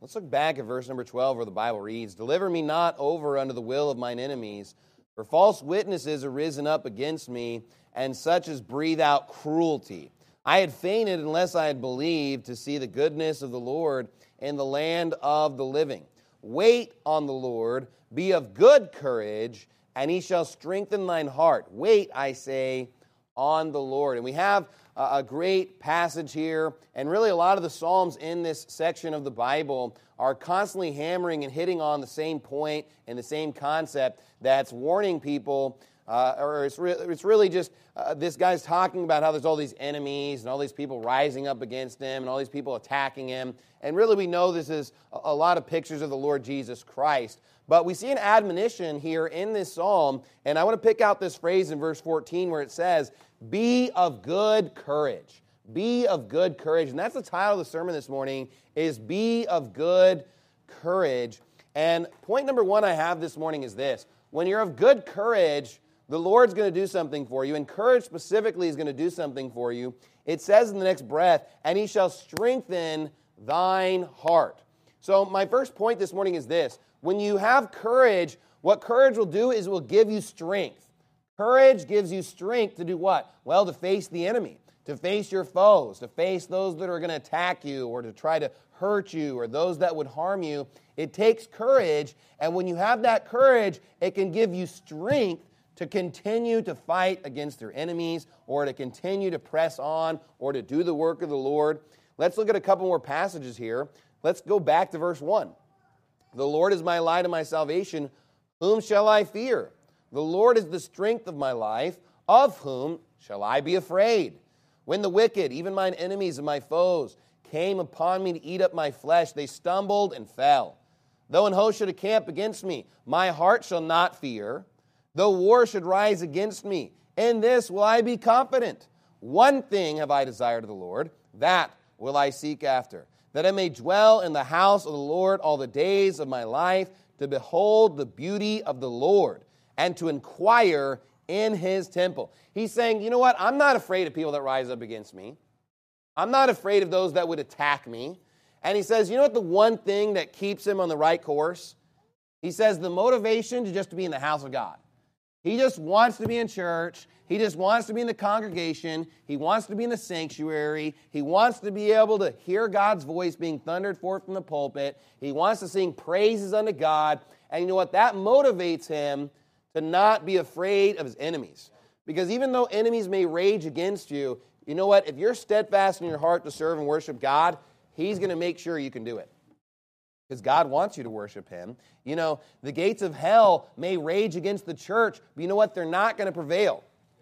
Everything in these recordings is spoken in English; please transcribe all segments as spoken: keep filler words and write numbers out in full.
Let's look back at verse number twelve where the Bible reads, "Deliver me not over unto the will of mine enemies, for false witnesses are risen up against me, and such as breathe out cruelty. I had fainted unless I had believed to see the goodness of the Lord in the land of the living. Wait on the Lord, be of good courage, and he shall strengthen thine heart. Wait, I say, on the Lord." And we have a great passage here, and really a lot of the Psalms in this section of the Bible are constantly hammering and hitting on the same point and the same concept that's warning people, uh, or it's, re- it's really just uh, this guy's talking about how there's all these enemies and all these people rising up against him and all these people attacking him. And really we know this is a, a lot of pictures of the Lord Jesus Christ. But we see an admonition here in this psalm, and I want to pick out this phrase in verse fourteen where it says, "Be of good courage." Be of good courage. And that's the title of the sermon this morning, is Be of Good Courage. And point number one I have this morning is this. When you're of good courage, the Lord's going to do something for you, and courage specifically is going to do something for you. It says in the next breath, "And he shall strengthen thine heart." So my first point this morning is this. When you have courage, what courage will do is it will give you strength. Courage gives you strength to do what? Well, to face the enemy, to face your foes, to face those that are going to attack you or to try to hurt you or those that would harm you. It takes courage, and when you have that courage, it can give you strength to continue to fight against your enemies or to continue to press on or to do the work of the Lord. Let's look at a couple more passages here. Let's go back to verse one. "The Lord is my light and my salvation. Whom shall I fear? The Lord is the strength of my life. Of whom shall I be afraid? When the wicked, even mine enemies and my foes, came upon me to eat up my flesh, they stumbled and fell. Though an host should encamp against me, my heart shall not fear. Though war should rise against me, in this will I be confident. One thing have I desired of the Lord, that will I seek after, that I may dwell in the house of the Lord all the days of my life, to behold the beauty of the Lord, and to inquire in his temple." He's saying, you know what? I'm not afraid of people that rise up against me. I'm not afraid of those that would attack me. And he says, you know what the one thing that keeps him on the right course? He says the motivation to just to be in the house of God. He just wants to be in church. He just wants to be in the congregation. He wants to be in the sanctuary. He wants to be able to hear God's voice being thundered forth from the pulpit. He wants to sing praises unto God. And you know what? That motivates him to not be afraid of his enemies. Because even though enemies may rage against you, you know what? If you're steadfast in your heart to serve and worship God, he's going to make sure you can do it. Because God wants you to worship him. You know, the gates of hell may rage against the church, but you know what? They're not going to prevail.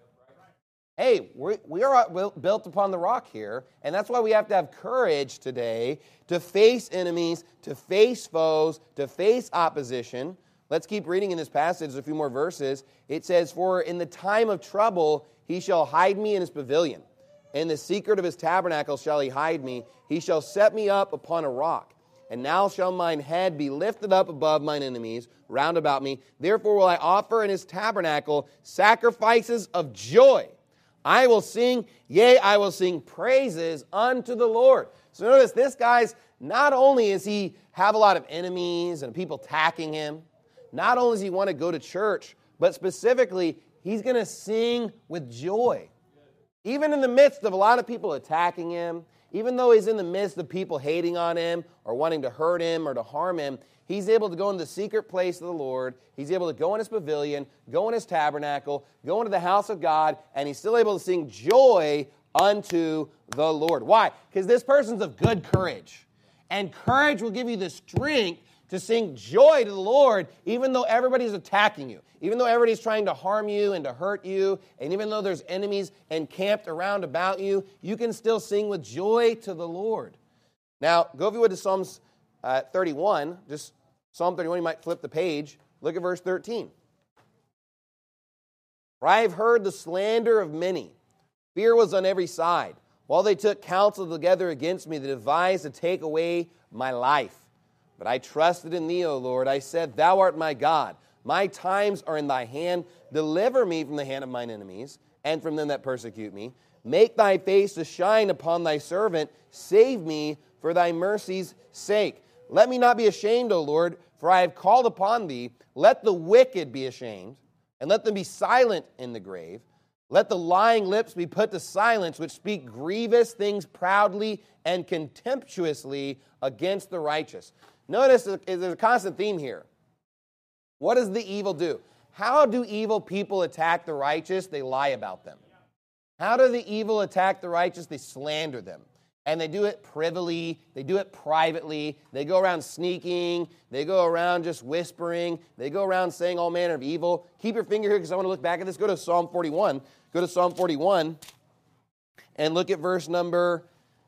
Hey, we're, we are built upon the rock here, and that's why we have to have courage today to face enemies, to face foes, to face opposition. Let's keep reading in this passage a few more verses. It says, "For in the time of trouble he shall hide me in his pavilion. In the secret of his tabernacle shall he hide me. He shall set me up upon a rock. And now shall mine head be lifted up above mine enemies round about me. Therefore will I offer in his tabernacle sacrifices of joy. I will sing, yea, I will sing praises unto the Lord." So notice, this guy's, not only does he have a lot of enemies and people attacking him, not only does he want to go to church, but specifically, he's going to sing with joy. Even in the midst of a lot of people attacking him, even though he's in the midst of people hating on him or wanting to hurt him or to harm him, he's able to go into the secret place of the Lord. He's able to go in his pavilion, go in his tabernacle, go into the house of God, and he's still able to sing joy unto the Lord. Why? Because this person's of good courage. And courage will give you the strength to sing joy to the Lord, even though everybody's attacking you, even though everybody's trying to harm you and to hurt you, and even though there's enemies encamped around about you, you can still sing with joy to the Lord. Now, go if you would to Psalms uh, thirty-one, just Psalm thirty-one, you might flip the page. Look at verse thirteen. "For I have heard the slander of many. Fear was on every side. While they took counsel together against me, they devised to take away my life. But I trusted in thee, O Lord. I said, Thou art my God. My times are in thy hand. Deliver me from the hand of mine enemies, and from them that persecute me. Make thy face to shine upon thy servant. Save me for thy mercy's sake." Let me not be ashamed, O Lord, for I have called upon thee. Let the wicked be ashamed, and let them be silent in the grave. Let the lying lips be put to silence, which speak grievous things proudly and contemptuously against the righteous. Notice there's a constant theme here. What does the evil do? How do evil people attack the righteous? They lie about them. How do the evil attack the righteous? They slander them. And they do it privily. They do it privately. They go around sneaking. They go around just whispering. They go around saying all manner of evil. Keep your finger here because I want to look back at this. Go to Psalm forty-one. Go to Psalm forty-one and look at verse number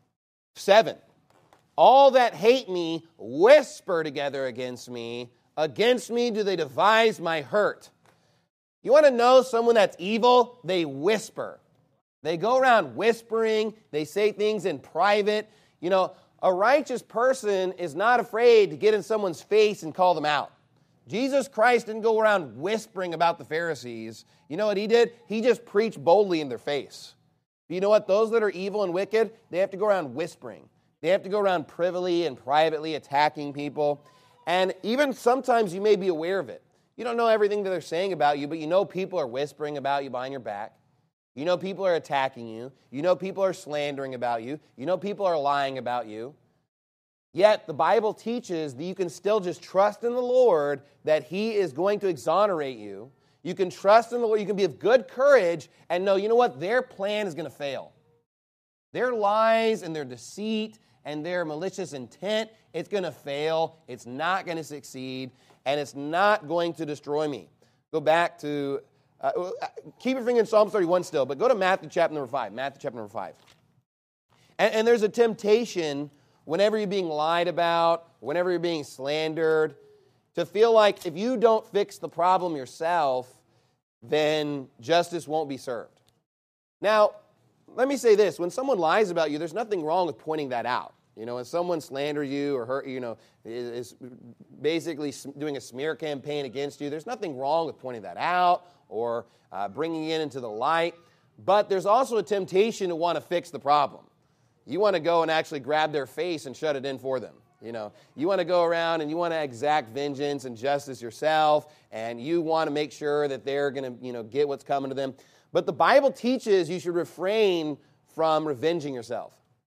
seven. All that hate me whisper together against me. Against me do they devise my hurt. You want to know someone that's evil? They whisper. They go around whispering. They say things in private. You know, a righteous person is not afraid to get in someone's face and call them out. Jesus Christ didn't go around whispering about the Pharisees. You know what he did? He just preached boldly in their face. But you know what? Those that are evil and wicked, they have to go around whispering. They have to go around privily and privately attacking people. And even sometimes you may be aware of it. You don't know everything that they're saying about you, but you know people are whispering about you behind your back. You know people are attacking you. You know people are slandering about you. You know people are lying about you. Yet the Bible teaches that you can still just trust in the Lord that he is going to exonerate you. You can trust in the Lord. You can be of good courage and know, you know what? Their plan is going to fail. Their lies and their deceit and their malicious intent, it's going to fail. It's not going to succeed. And it's not going to destroy me. Go back to, uh, keep your finger in Psalm thirty-one still, but go to Matthew chapter number five. Matthew chapter number five. And, and there's a temptation whenever you're being lied about, whenever you're being slandered, to feel like if you don't fix the problem yourself, then justice won't be served. Now, let me say this. When someone lies about you, there's nothing wrong with pointing that out. You know, when someone slanders you or hurt, you know, is basically doing a smear campaign against you, there's nothing wrong with pointing that out or uh, bringing it into the light. But there's also a temptation to want to fix the problem. You want to go and actually grab their face and shut it in for them. You know, you want to go around and you want to exact vengeance and justice yourself, and you want to make sure that they're going to, you know, get what's coming to them. But the Bible teaches you should refrain from revenging yourself.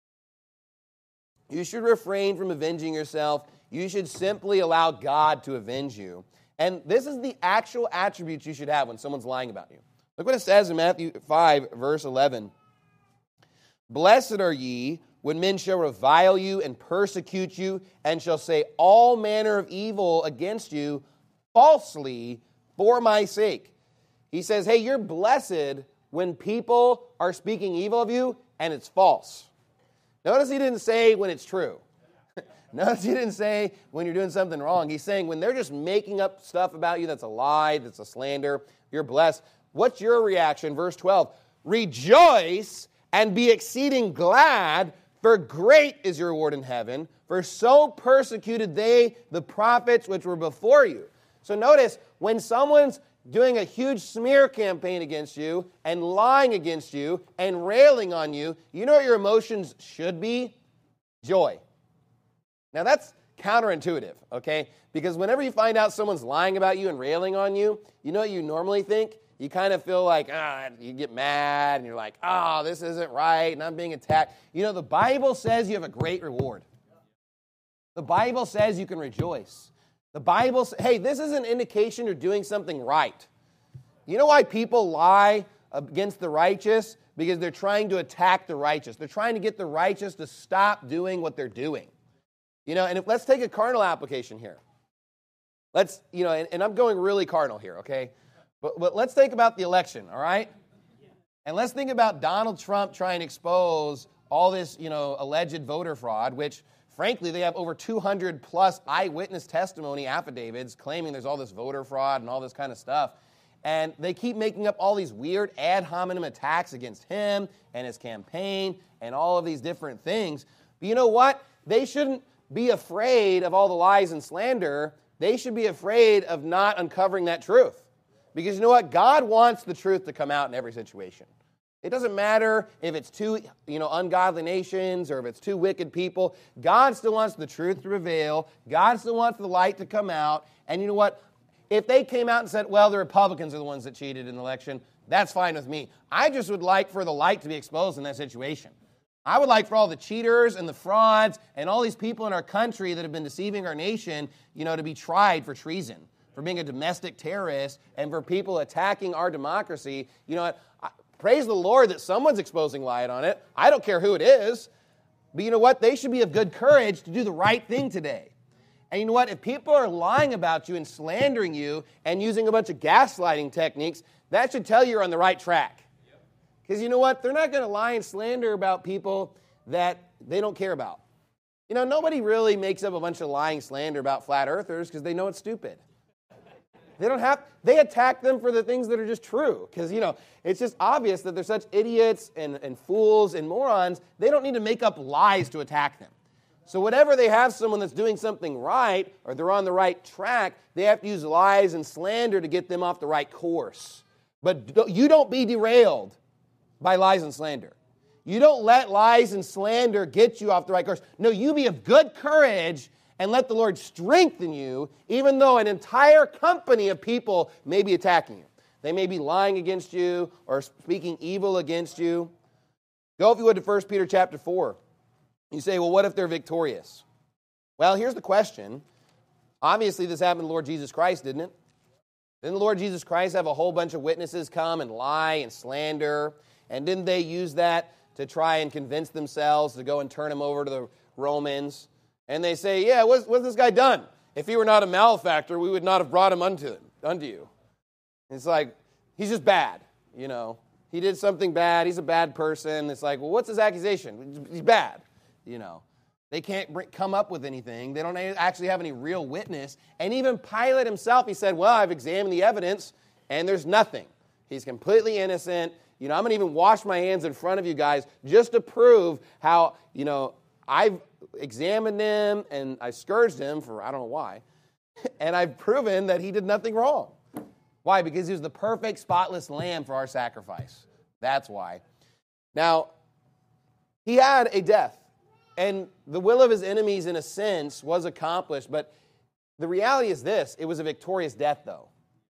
You should refrain from avenging yourself. You should simply allow God to avenge you. And this is the actual attributes you should have when someone's lying about you. Look what it says in Matthew five, verse eleven. Blessed are ye when men shall revile you and persecute you and shall say all manner of evil against you falsely for my sake. He says, hey, you're blessed when people are speaking evil of you and it's false. Notice he didn't say when it's true. Notice he didn't say when you're doing something wrong. He's saying when they're just making up stuff about you that's a lie, that's a slander, you're blessed. What's your reaction? Verse twelve, rejoice and be exceeding glad, for great is your reward in heaven, for so persecuted they the prophets which were before you. So notice, when someone's doing a huge smear campaign against you and lying against you and railing on you, you know what your emotions should be? Joy. Now that's counterintuitive, okay? Because whenever you find out someone's lying about you and railing on you, you know what you normally think? You kind of feel like, ah, you get mad and you're like, oh, this isn't right and I'm being attacked. You know, the Bible says you have a great reward. The Bible says you can rejoice. The Bible says, hey, this is an indication you're doing something right. You know why people lie against the righteous? Because they're trying to attack the righteous. They're trying to get the righteous to stop doing what they're doing. You know, and if, let's take a carnal application here. Let's, you know, and, and I'm going really carnal here, okay? But, but let's think about the election, all right? And let's think about Donald Trump trying to expose all this, you know, alleged voter fraud, which, frankly, they have over two hundred plus eyewitness testimony affidavits claiming there's all this voter fraud and all this kind of stuff. And they keep making up all these weird ad hominem attacks against him and his campaign and all of these different things. But you know what? They shouldn't be afraid of all the lies and slander. They should be afraid of not uncovering that truth. Because you know what? God wants the truth to come out in every situation. It doesn't matter if it's two, you know, ungodly nations or if it's two wicked people. God still wants the truth to prevail. God still wants the light to come out. And you know what? If they came out and said, well, the Republicans are the ones that cheated in the election, that's fine with me. I just would like for the light to be exposed in that situation. I would like for all the cheaters and the frauds and all these people in our country that have been deceiving our nation, you know, to be tried for treason, for being a domestic terrorist, and for people attacking our democracy. You know what? I, praise the Lord that someone's exposing light on it. I don't care who it is. But you know what? They should be of good courage to do the right thing today. And you know what? If people are lying about you and slandering you and using a bunch of gaslighting techniques, that should tell you you're on the right track. Because you know what? They're not going to lie and slander about people that they don't care about. You know, nobody really makes up a bunch of lying slander about flat earthers because they know it's stupid. They don't have, they attack them for the things that are just true. Because, you know, it's just obvious that they're such idiots and, and fools and morons, they don't need to make up lies to attack them. So whenever they have someone that's doing something right or they're on the right track, they have to use lies and slander to get them off the right course. But you don't be derailed by lies and slander. You don't let lies and slander get you off the right course. No, you be of good courage and let the Lord strengthen you, even though an entire company of people may be attacking you. They may be lying against you or speaking evil against you. Go, if you would, to First Peter chapter four. You say, well, what if they're victorious? Well, here's the question. Obviously, this happened to the Lord Jesus Christ, didn't it? Didn't the Lord Jesus Christ have a whole bunch of witnesses come and lie and slander? And didn't they use that to try and convince themselves to go and turn him over to the Romans? And they say, yeah, what's, what's this guy done? If he were not a malefactor, we would not have brought him unto, unto you. It's like, he's just bad, you know. He did something bad. He's a bad person. It's like, well, what's his accusation? He's bad, you know. They can't bring, come up with anything. They don't actually have any real witness. And even Pilate himself, he said, well, I've examined the evidence, and there's nothing. He's completely innocent. You know, I'm going to even wash my hands in front of you guys just to prove how, you know, I've examined him and I scourged him for I don't know why. And I've proven that he did nothing wrong. Why? Because he was the perfect, spotless lamb for our sacrifice. That's why. Now, he had a death. And the will of his enemies, in a sense, was accomplished. But the reality is this. It was a victorious death, though.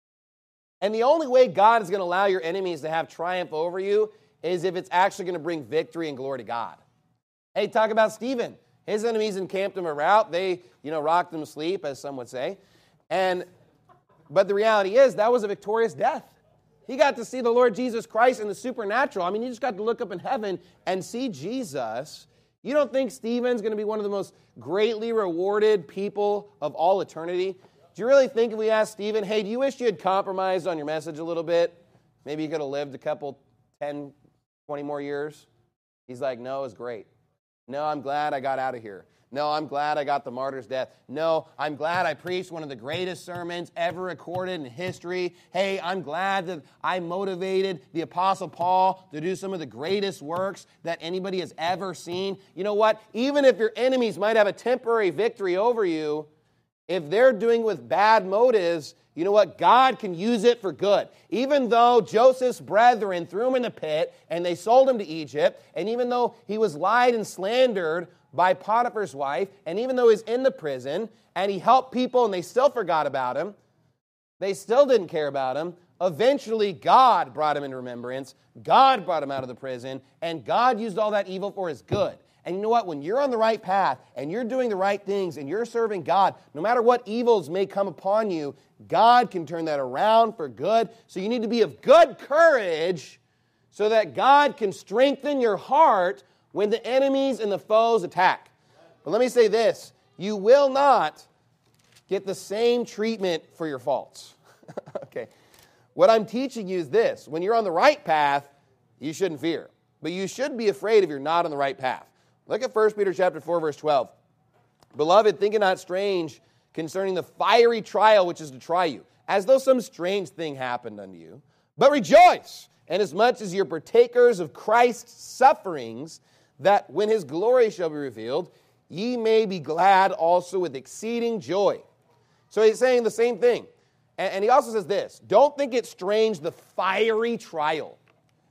And the only way God is going to allow your enemies to have triumph over you is if it's actually going to bring victory and glory to God. Hey, talk about Stephen. His enemies encamped him around. They, you know, rocked him to sleep, as some would say. And, but the reality is that was a victorious death. He got to see the Lord Jesus Christ in the supernatural. I mean, you just got to look up in heaven and see Jesus. You don't think Stephen's going to be one of the most greatly rewarded people of all eternity? Do you really think if we asked Stephen, hey, do you wish you had compromised on your message a little bit? Maybe you could have lived a couple, ten, twenty more years? He's like, no, it was great. No, I'm glad I got out of here. No, I'm glad I got the martyr's death. No, I'm glad I preached one of the greatest sermons ever recorded in history. Hey, I'm glad that I motivated the Apostle Paul to do some of the greatest works that anybody has ever seen. You know what? Even if your enemies might have a temporary victory over you, if they're doing it with bad motives, you know what? God can use it for good. Even though Joseph's brethren threw him in the pit and they sold him to Egypt, and even though he was lied and slandered by Potiphar's wife, and even though he's in the prison, and he helped people and they still forgot about him, they still didn't care about him, eventually God brought him in remembrance, God brought him out of the prison, and God used all that evil for his good. And you know what? When you're on the right path, and you're doing the right things, and you're serving God, no matter what evils may come upon you, God can turn that around for good. So you need to be of good courage so that God can strengthen your heart when the enemies and the foes attack. But let me say this. You will not get the same treatment for your faults. Okay. What I'm teaching you is this. When you're on the right path, you shouldn't fear. But you should be afraid if you're not on the right path. Look at First Peter chapter four, verse twelve. Beloved, think it not strange concerning the fiery trial which is to try you, as though some strange thing happened unto you. But rejoice, inasmuch as you're partakers of Christ's sufferings, that when his glory shall be revealed, ye may be glad also with exceeding joy. So he's saying the same thing. And he also says this, don't think it strange the fiery trial. I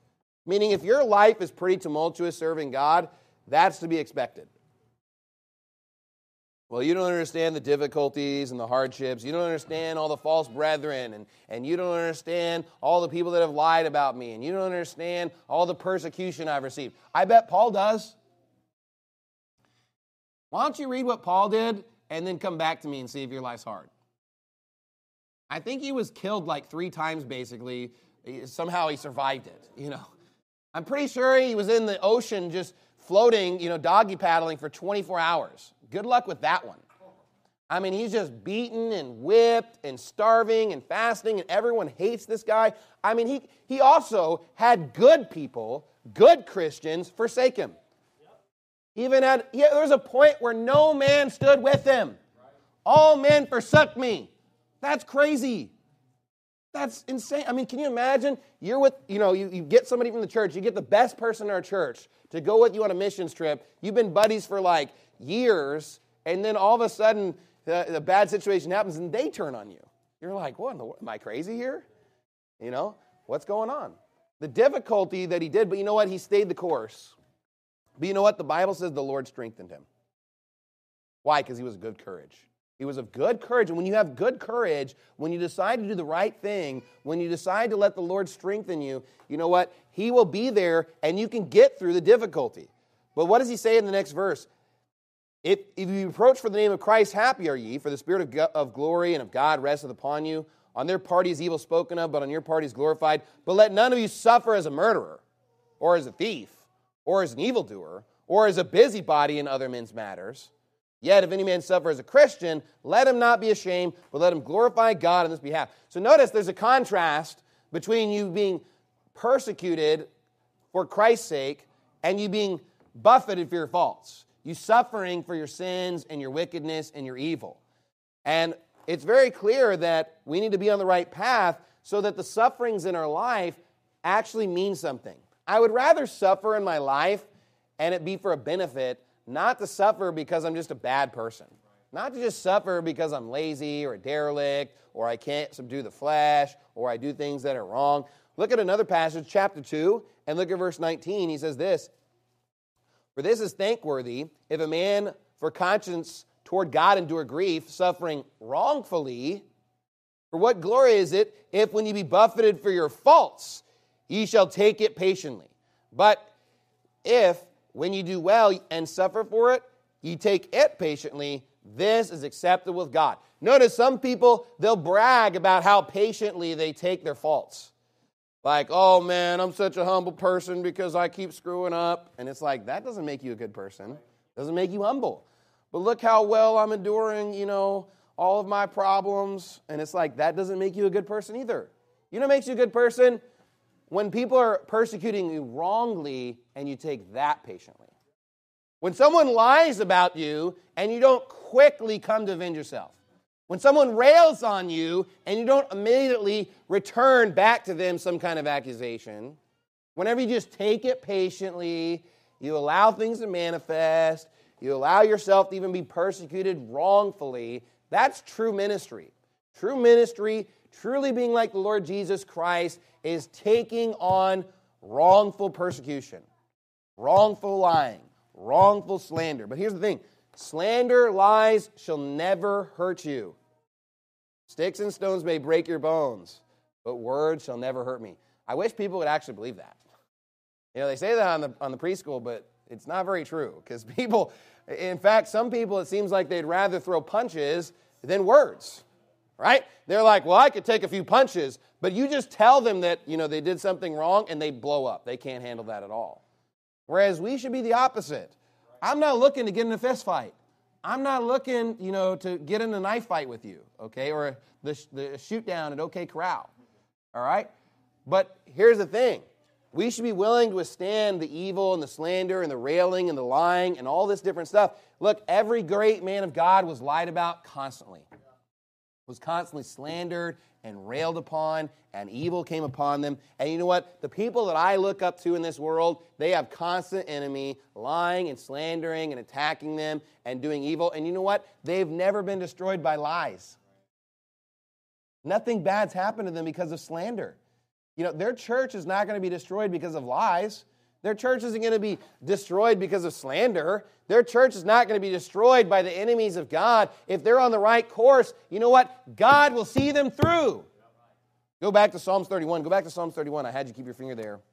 Meaning if your life is pretty tumultuous serving God, that's to be expected. Well, you don't understand the difficulties and the hardships. You don't understand all the false brethren, and, and you don't understand all the people that have lied about me, and you don't understand all the persecution I've received. I bet Paul does. Why don't you read what Paul did and then come back to me and see if your life's hard? I think he was killed like three times, basically. Somehow he survived it, you know. I'm pretty sure he was in the ocean just floating, you know, doggy paddling for twenty-four hours. Good luck with that one. I mean, he's just beaten and whipped and starving and fasting, and everyone hates this guy. I mean, he, he also had good people, good Christians, forsake him. Even at, yeah, there was a point where no man stood with him. All men forsook me. That's crazy. That's insane. I mean, can you imagine? You're with, you know, you, you get somebody from the church, you get the best person in our church to go with you on a missions trip. You've been buddies for like years, and then all of a sudden, the, the bad situation happens, and they turn on you. You're like, what in the world? Am I crazy here? You know, what's going on? The difficulty that he did, but you know what? He stayed the course. But you know what? The Bible says the Lord strengthened him. Why? Because he was of good courage. He was of good courage. And when you have good courage, when you decide to do the right thing, when you decide to let the Lord strengthen you, you know what? He will be there, and you can get through the difficulty. But what does he say in the next verse? If, if you approach for the name of Christ, happy are ye, for the Spirit of, go- of glory and of God resteth upon you. On their part is evil spoken of, but on your part is glorified. But let none of you suffer as a murderer, or as a thief, or as an evildoer, or as a busybody in other men's matters. Yet if any man suffer as a Christian, let him not be ashamed, but let him glorify God on this behalf. So notice there's a contrast between you being persecuted for Christ's sake and you being buffeted for your faults. You suffering for your sins and your wickedness and your evil. And it's very clear that we need to be on the right path so that the sufferings in our life actually mean something. I would rather suffer in my life and it be for a benefit, not to suffer because I'm just a bad person. Not to just suffer because I'm lazy or a derelict or I can't subdue the flesh or I do things that are wrong. Look at another passage, chapter two, and look at verse nineteen. He says this, "For this is thankworthy, if a man for conscience toward God endure grief, suffering wrongfully. For what glory is it, if when ye be buffeted for your faults, ye shall take it patiently? But if, when you do well and suffer for it, ye take it patiently, this is acceptable with God." Notice some people, they'll brag about how patiently they take their faults. Like, oh man, I'm such a humble person because I keep screwing up. And it's like, that doesn't make you a good person. It doesn't make you humble. But look how well I'm enduring, you know, all of my problems. And it's like, that doesn't make you a good person either. You know what makes you a good person? When people are persecuting you wrongly and you take that patiently. When someone lies about you and you don't quickly come to avenge yourself. When someone rails on you and you don't immediately return back to them some kind of accusation. Whenever you just take it patiently, you allow things to manifest, you allow yourself to even be persecuted wrongfully, that's true ministry. True ministry, truly being like the Lord Jesus Christ, is taking on wrongful persecution, wrongful lying, wrongful slander. But here's the thing. Slander, lies shall never hurt you. Sticks and stones may break your bones, but words shall never hurt me. I wish people would actually believe that. You know, they say that on the on the preschool, but it's not very true. Because people, in fact, some people, it seems like they'd rather throw punches than words. Right? They're like, well, I could take a few punches, but you just tell them that, you know, they did something wrong and they blow up. They can't handle that at all. Whereas we should be the opposite. I'm not looking to get in a fist fight. I'm not looking, you know, to get in a knife fight with you, okay, or the, the shoot down at OK Corral, all right? But here's the thing. We should be willing to withstand the evil and the slander and the railing and the lying and all this different stuff. Look, every great man of God was lied about constantly, was constantly slandered and railed upon, and evil came upon them. And you know what? The people that I look up to in this world, they have constant enemy, lying and slandering and attacking them and doing evil. And you know what? They've never been destroyed by lies. Nothing bad's happened to them because of slander. You know, their church is not going to be destroyed because of lies. Their church isn't going to be destroyed because of slander. Their church is not going to be destroyed by the enemies of God. If they're on the right course, you know what? God will see them through. Go back to Psalms thirty-one. Go back to Psalms thirty-one. I had you keep your finger there.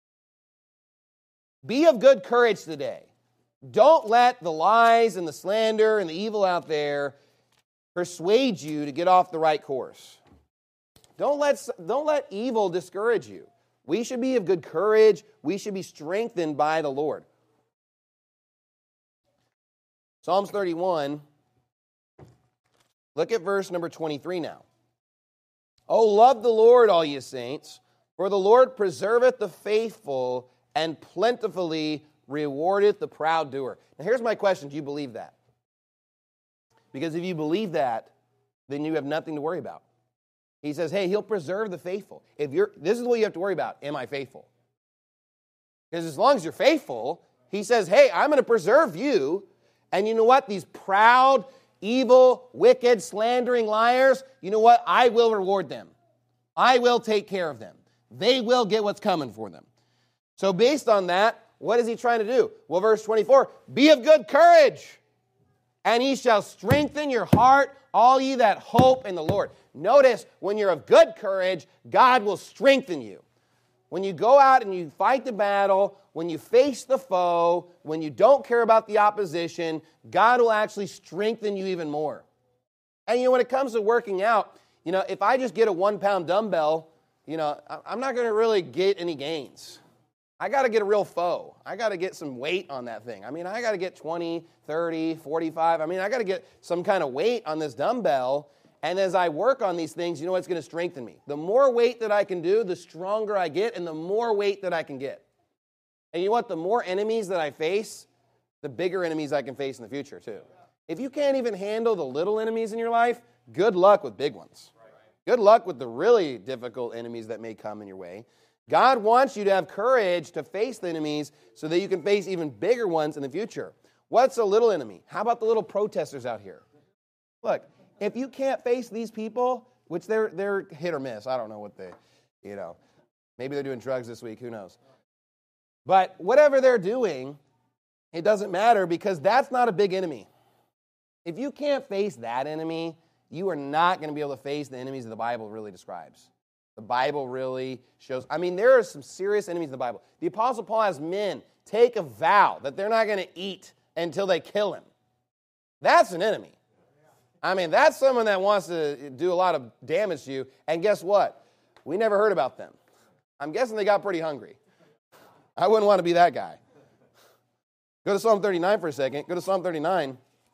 Be of good courage today. Don't let the lies and the slander and the evil out there persuade you to get off the right course. Don't let, don't let evil discourage you. We should be of good courage. We should be strengthened by the Lord. Psalms thirty-one. Look at verse number twenty-three now. Oh, love the Lord, all ye saints, for the Lord preserveth the faithful and plentifully rewardeth the proud doer. Now here's my question. Do you believe that? Because if you believe that, then you have nothing to worry about. He says, hey, he'll preserve the faithful. If you're, this is what you have to worry about. Am I faithful? Because as long as you're faithful, he says, hey, I'm going to preserve you. And you know what? These proud, evil, wicked, slandering liars, you know what? I will reward them. I will take care of them. They will get what's coming for them. So based on that, what is he trying to do? Well, verse twenty-four, be of good courage, and he shall strengthen your heart, all ye that hope in the Lord. Notice, when you're of good courage, God will strengthen you. When you go out and you fight the battle, when you face the foe, when you don't care about the opposition, God will actually strengthen you even more. And you know, when it comes to working out, you know, if I just get a one-pound dumbbell, you know, I'm not going to really get any gains. I got to get a real foe. I got to get some weight on that thing. I mean, I got to get twenty, thirty, forty-five. I mean, I got to get some kind of weight on this dumbbell. And as I work on these things, you know what's going to strengthen me? The more weight that I can do, the stronger I get, and the more weight that I can get. And you know what? The more enemies that I face, the bigger enemies I can face in the future, too. If you can't even handle the little enemies in your life, good luck with big ones. Good luck with the really difficult enemies that may come in your way. God wants you to have courage to face the enemies so that you can face even bigger ones in the future. What's a little enemy? How about the little protesters out here? Look, if you can't face these people, which they're they're hit or miss, I don't know what they, you know, maybe they're doing drugs this week, who knows. But whatever they're doing, it doesn't matter because that's not a big enemy. If you can't face that enemy, you are not going to be able to face the enemies that the Bible really describes. The Bible really shows, I mean, there are some serious enemies in the Bible. The Apostle Paul has men take a vow that they're not going to eat until they kill him. That's an enemy. I mean, that's someone that wants to do a lot of damage to you. And guess what? We never heard about them. I'm guessing they got pretty hungry. I wouldn't want to be that guy. Go to Psalm thirty-nine for a second. Go to Psalm thirty-nine.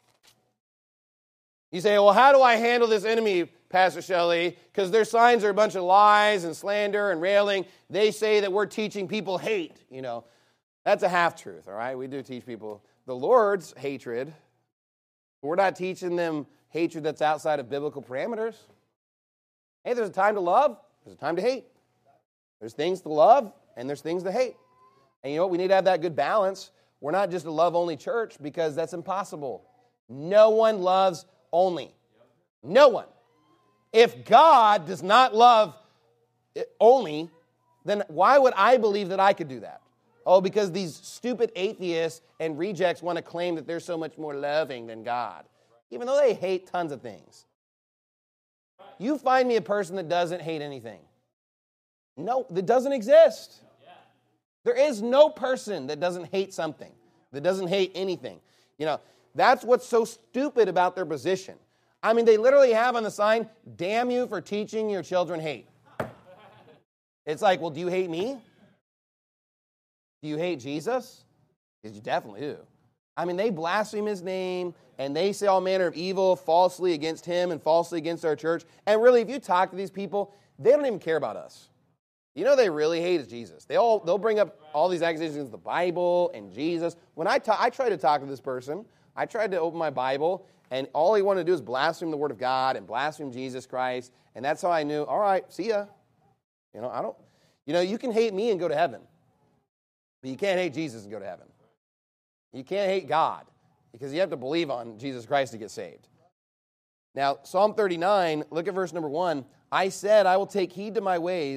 You say, well, how do I handle this enemy, Pastor Shelley? Because their signs are a bunch of lies and slander and railing. They say that we're teaching people hate. You know, that's a half-truth, all right? We do teach people the Lord's hatred. But we're not teaching them hatred that's outside of biblical parameters. Hey, there's a time to love. There's a time to hate. There's things to love, and there's things to hate. And you know what? We need to have that good balance. We're not just a love-only church because that's impossible. No one loves only. No one. If God does not love only, then why would I believe that I could do that? Oh, because these stupid atheists and rejects want to claim that they're so much more loving than God, even though they hate tons of things. You find me a person that doesn't hate anything. No, that doesn't exist. There is no person that doesn't hate something, that doesn't hate anything. You know, that's what's so stupid about their position. I mean, they literally have on the sign, damn you for teaching your children hate. It's like, well, do you hate me? Do you hate Jesus? Because you definitely do. I mean, they blaspheme his name, and they say all manner of evil falsely against him and falsely against our church. And really, if you talk to these people, they don't even care about us. You know they really hate is Jesus. They all, they'll bring up all these accusations against the Bible and Jesus. When I, ta- I try to talk to this person, I tried to open my Bible, and all he wanted to do is blaspheme the Word of God and blaspheme Jesus Christ. And that's how I knew, all right, see ya. You know, I don't, you know, you can hate me and go to heaven. But you can't hate Jesus and go to heaven. You can't hate God because you have to believe on Jesus Christ to get saved. Now, Psalm thirty-nine, look at verse number one. I said, I will take heed to my ways,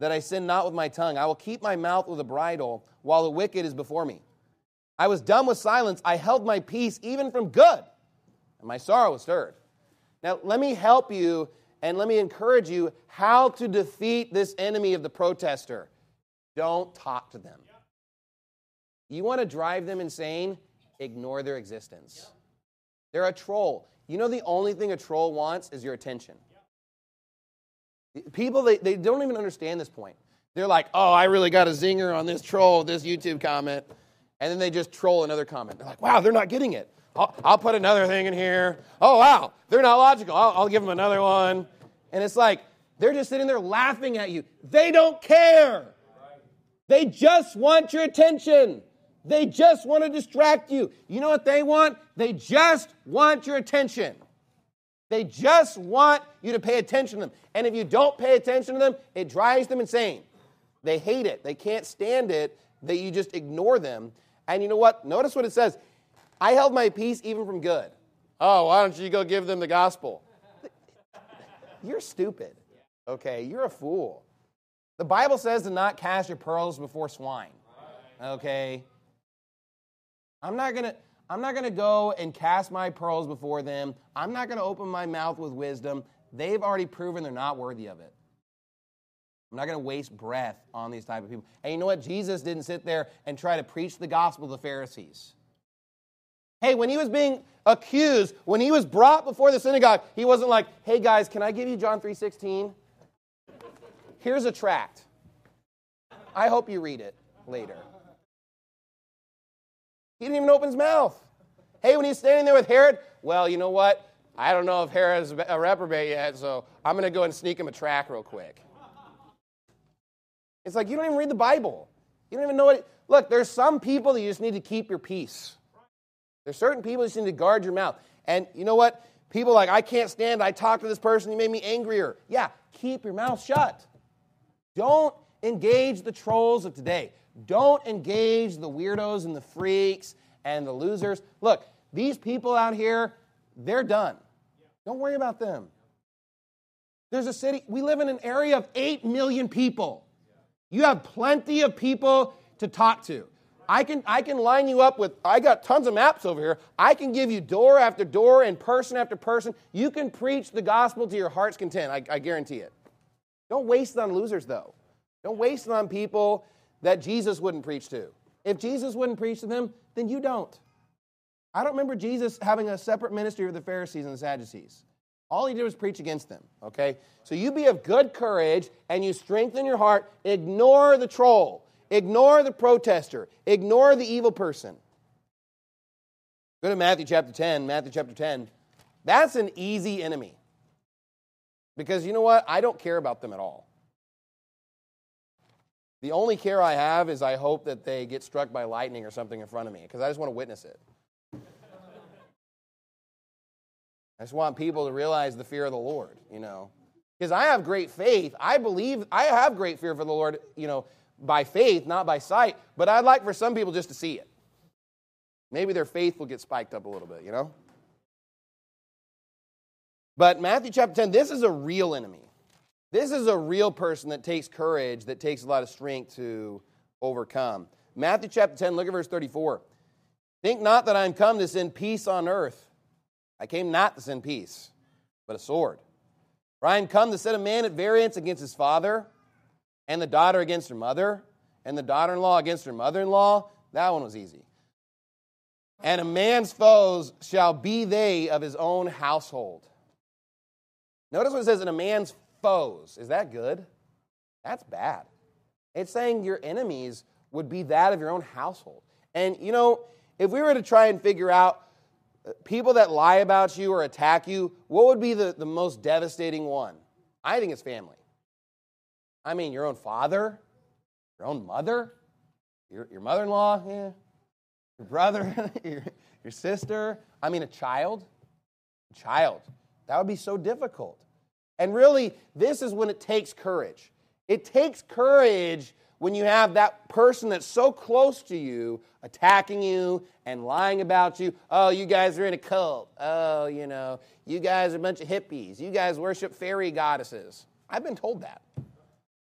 that I sin not with my tongue. I will keep my mouth with a bridle while the wicked is before me. I was dumb with silence. I held my peace even from good, and my sorrow was stirred. Now, let me help you and let me encourage you how to defeat this enemy of the protester. Don't talk to them. You want to drive them insane? Ignore their existence. They're a troll. You know the only thing a troll wants is your attention. People, they, they don't even understand this point. They're like, oh, I really got a zinger on this troll, this YouTube comment. And then they just troll another comment. They're like, wow, they're not getting it. I'll, I'll put another thing in here. Oh, wow, they're not logical. I'll, I'll give them another one. And it's like, they're just sitting there laughing at you. They don't care. They just want your attention. They just want to distract you. You know what they want? They just want your attention. They just want you to pay attention to them. And if you don't pay attention to them, it drives them insane. They hate it. They can't stand it that you just ignore them. And you know what? Notice what it says. I held my peace even from good. Oh, why don't you go give them the gospel? You're stupid. Okay, you're a fool. The Bible says to not cast your pearls before swine. Okay? I'm not going to I'm not going to go and cast my pearls before them. I'm not going to open my mouth with wisdom. They've already proven they're not worthy of it. I'm not going to waste breath on these type of people. And you know what? Jesus didn't sit there and try to preach the gospel to the Pharisees. Hey, when he was being accused, when he was brought before the synagogue, he wasn't like, hey guys, can I give you John three sixteen? Here's a tract. I hope you read it later. He didn't even open his mouth. Hey, when he's standing there with Herod, well, you know what? I don't know if Herod's a reprobate yet, so I'm going to go and sneak him a tract real quick. It's like you don't even read the Bible. You don't even know what it... Look, there's some people that you just need to keep your peace. There's certain people you just need to guard your mouth. And you know what? People are like, I can't stand it. I talked to this person. He made me angrier. Yeah, keep your mouth shut. Don't engage the trolls of today. Don't engage the weirdos and the freaks and the losers. Look, these people out here, they're done. Don't worry about them. There's a city, we live in an area of eight million people. You have plenty of people to talk to. I can, I can line you up with, I got tons of maps over here. I can give you door after door and person after person. You can preach the gospel to your heart's content. I, I guarantee it. Don't waste it on losers, though. Don't waste it on people that Jesus wouldn't preach to. If Jesus wouldn't preach to them, then you don't. I don't remember Jesus having a separate ministry with the Pharisees and the Sadducees. All he did was preach against them, okay? So you be of good courage and you strengthen your heart. Ignore the troll. Ignore the protester. Ignore the evil person. Go to Matthew chapter ten. Matthew chapter ten. That's an easy enemy. Because you know what? I don't care about them at all. The only care I have is I hope that they get struck by lightning or something in front of me, because I just want to witness it. I just want people to realize the fear of the Lord, you know. Because I have great faith. I believe, I have great fear for the Lord, you know, by faith, not by sight. But I'd like for some people just to see it. Maybe their faith will get spiked up a little bit, you know. But Matthew chapter ten, this is a real enemy. This is a real person that takes courage, that takes a lot of strength to overcome. Matthew chapter ten, look at verse thirty-four. Think not that I am come to send peace on earth. I came not to send peace, but a sword. For I am come to set a man at variance against his father, and the daughter against her mother, and the daughter-in-law against her mother-in-law. That one was easy. And a man's foes shall be they of his own household. Notice what it says, in a man's foes. Is that good? That's bad. It's saying your enemies would be that of your own household. And, you know, if we were to try and figure out people that lie about you or attack you, what would be the, the most devastating one? I think it's family. I mean, your own father, your own mother, your, your mother-in-law, yeah, your brother, your, your sister. I mean, a child. A child. That would be so difficult. And really, this is when it takes courage. It takes courage when you have that person that's so close to you attacking you and lying about you. Oh, you guys are in a cult. Oh, you know, you guys are a bunch of hippies. You guys worship fairy goddesses. I've been told that.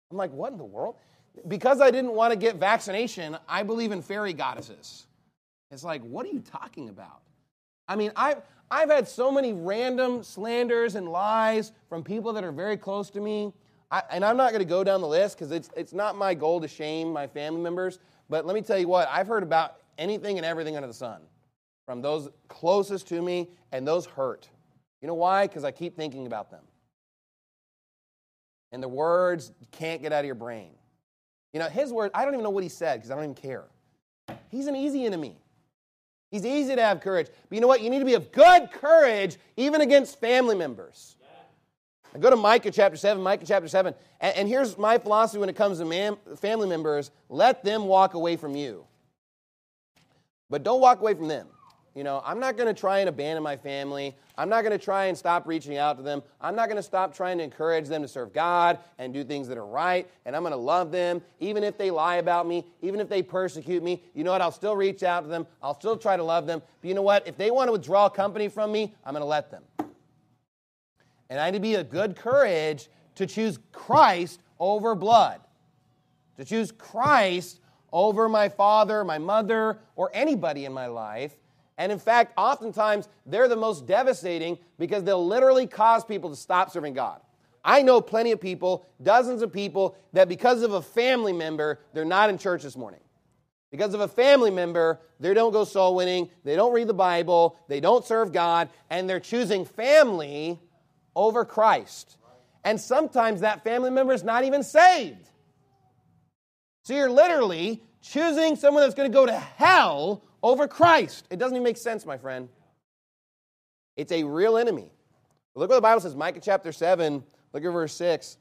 I'm like, what in the world? Because I didn't want to get vaccination, I believe in fairy goddesses. It's like, what are you talking about? I mean, I've, I've had so many random slanders and lies from people that are very close to me. I, and I'm not going to go down the list because it's, it's not my goal to shame my family members. But let me tell you what, I've heard about anything and everything under the sun from those closest to me, and those hurt. You know why? Because I keep thinking about them. And the words can't get out of your brain. You know, his word, I don't even know what he said because I don't even care. He's an easy enemy. He's easy to have courage. But you know what? You need to be of good courage even against family members. I go to Micah chapter seven, Micah chapter seven, and, and here's my philosophy when it comes to man, family members. Let them walk away from you. But don't walk away from them. You know, I'm not going to try and abandon my family. I'm not going to try and stop reaching out to them. I'm not going to stop trying to encourage them to serve God and do things that are right. And I'm going to love them, even if they lie about me, even if they persecute me. You know what? I'll still reach out to them. I'll still try to love them. But you know what? If they want to withdraw company from me, I'm going to let them. And I need to be of good courage to choose Christ over blood, to choose Christ over my father, my mother, or anybody in my life. And in fact, oftentimes, they're the most devastating because they'll literally cause people to stop serving God. I know plenty of people, dozens of people, that because of a family member, they're not in church this morning. Because of a family member, they don't go soul winning, they don't read the Bible, they don't serve God, and they're choosing family over Christ. And sometimes that family member is not even saved. So you're literally choosing someone that's going to go to hell over Christ. It doesn't even make sense, my friend. It's a real enemy. Look what the Bible says, Micah chapter seven, look at verse six.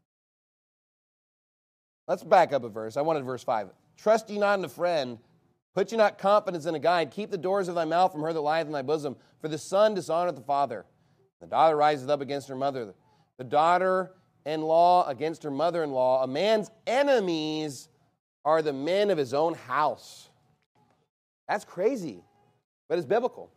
Let's back up a verse. I wanted verse five. Trust ye not in a friend, put ye not confidence in a guide. Keep the doors of thy mouth from her that lieth in thy bosom. For the son dishonoreth the father. The daughter riseth up against her mother. The daughter-in-law against her mother-in-law. A man's enemies are the men of his own house. That's crazy, but it's biblical.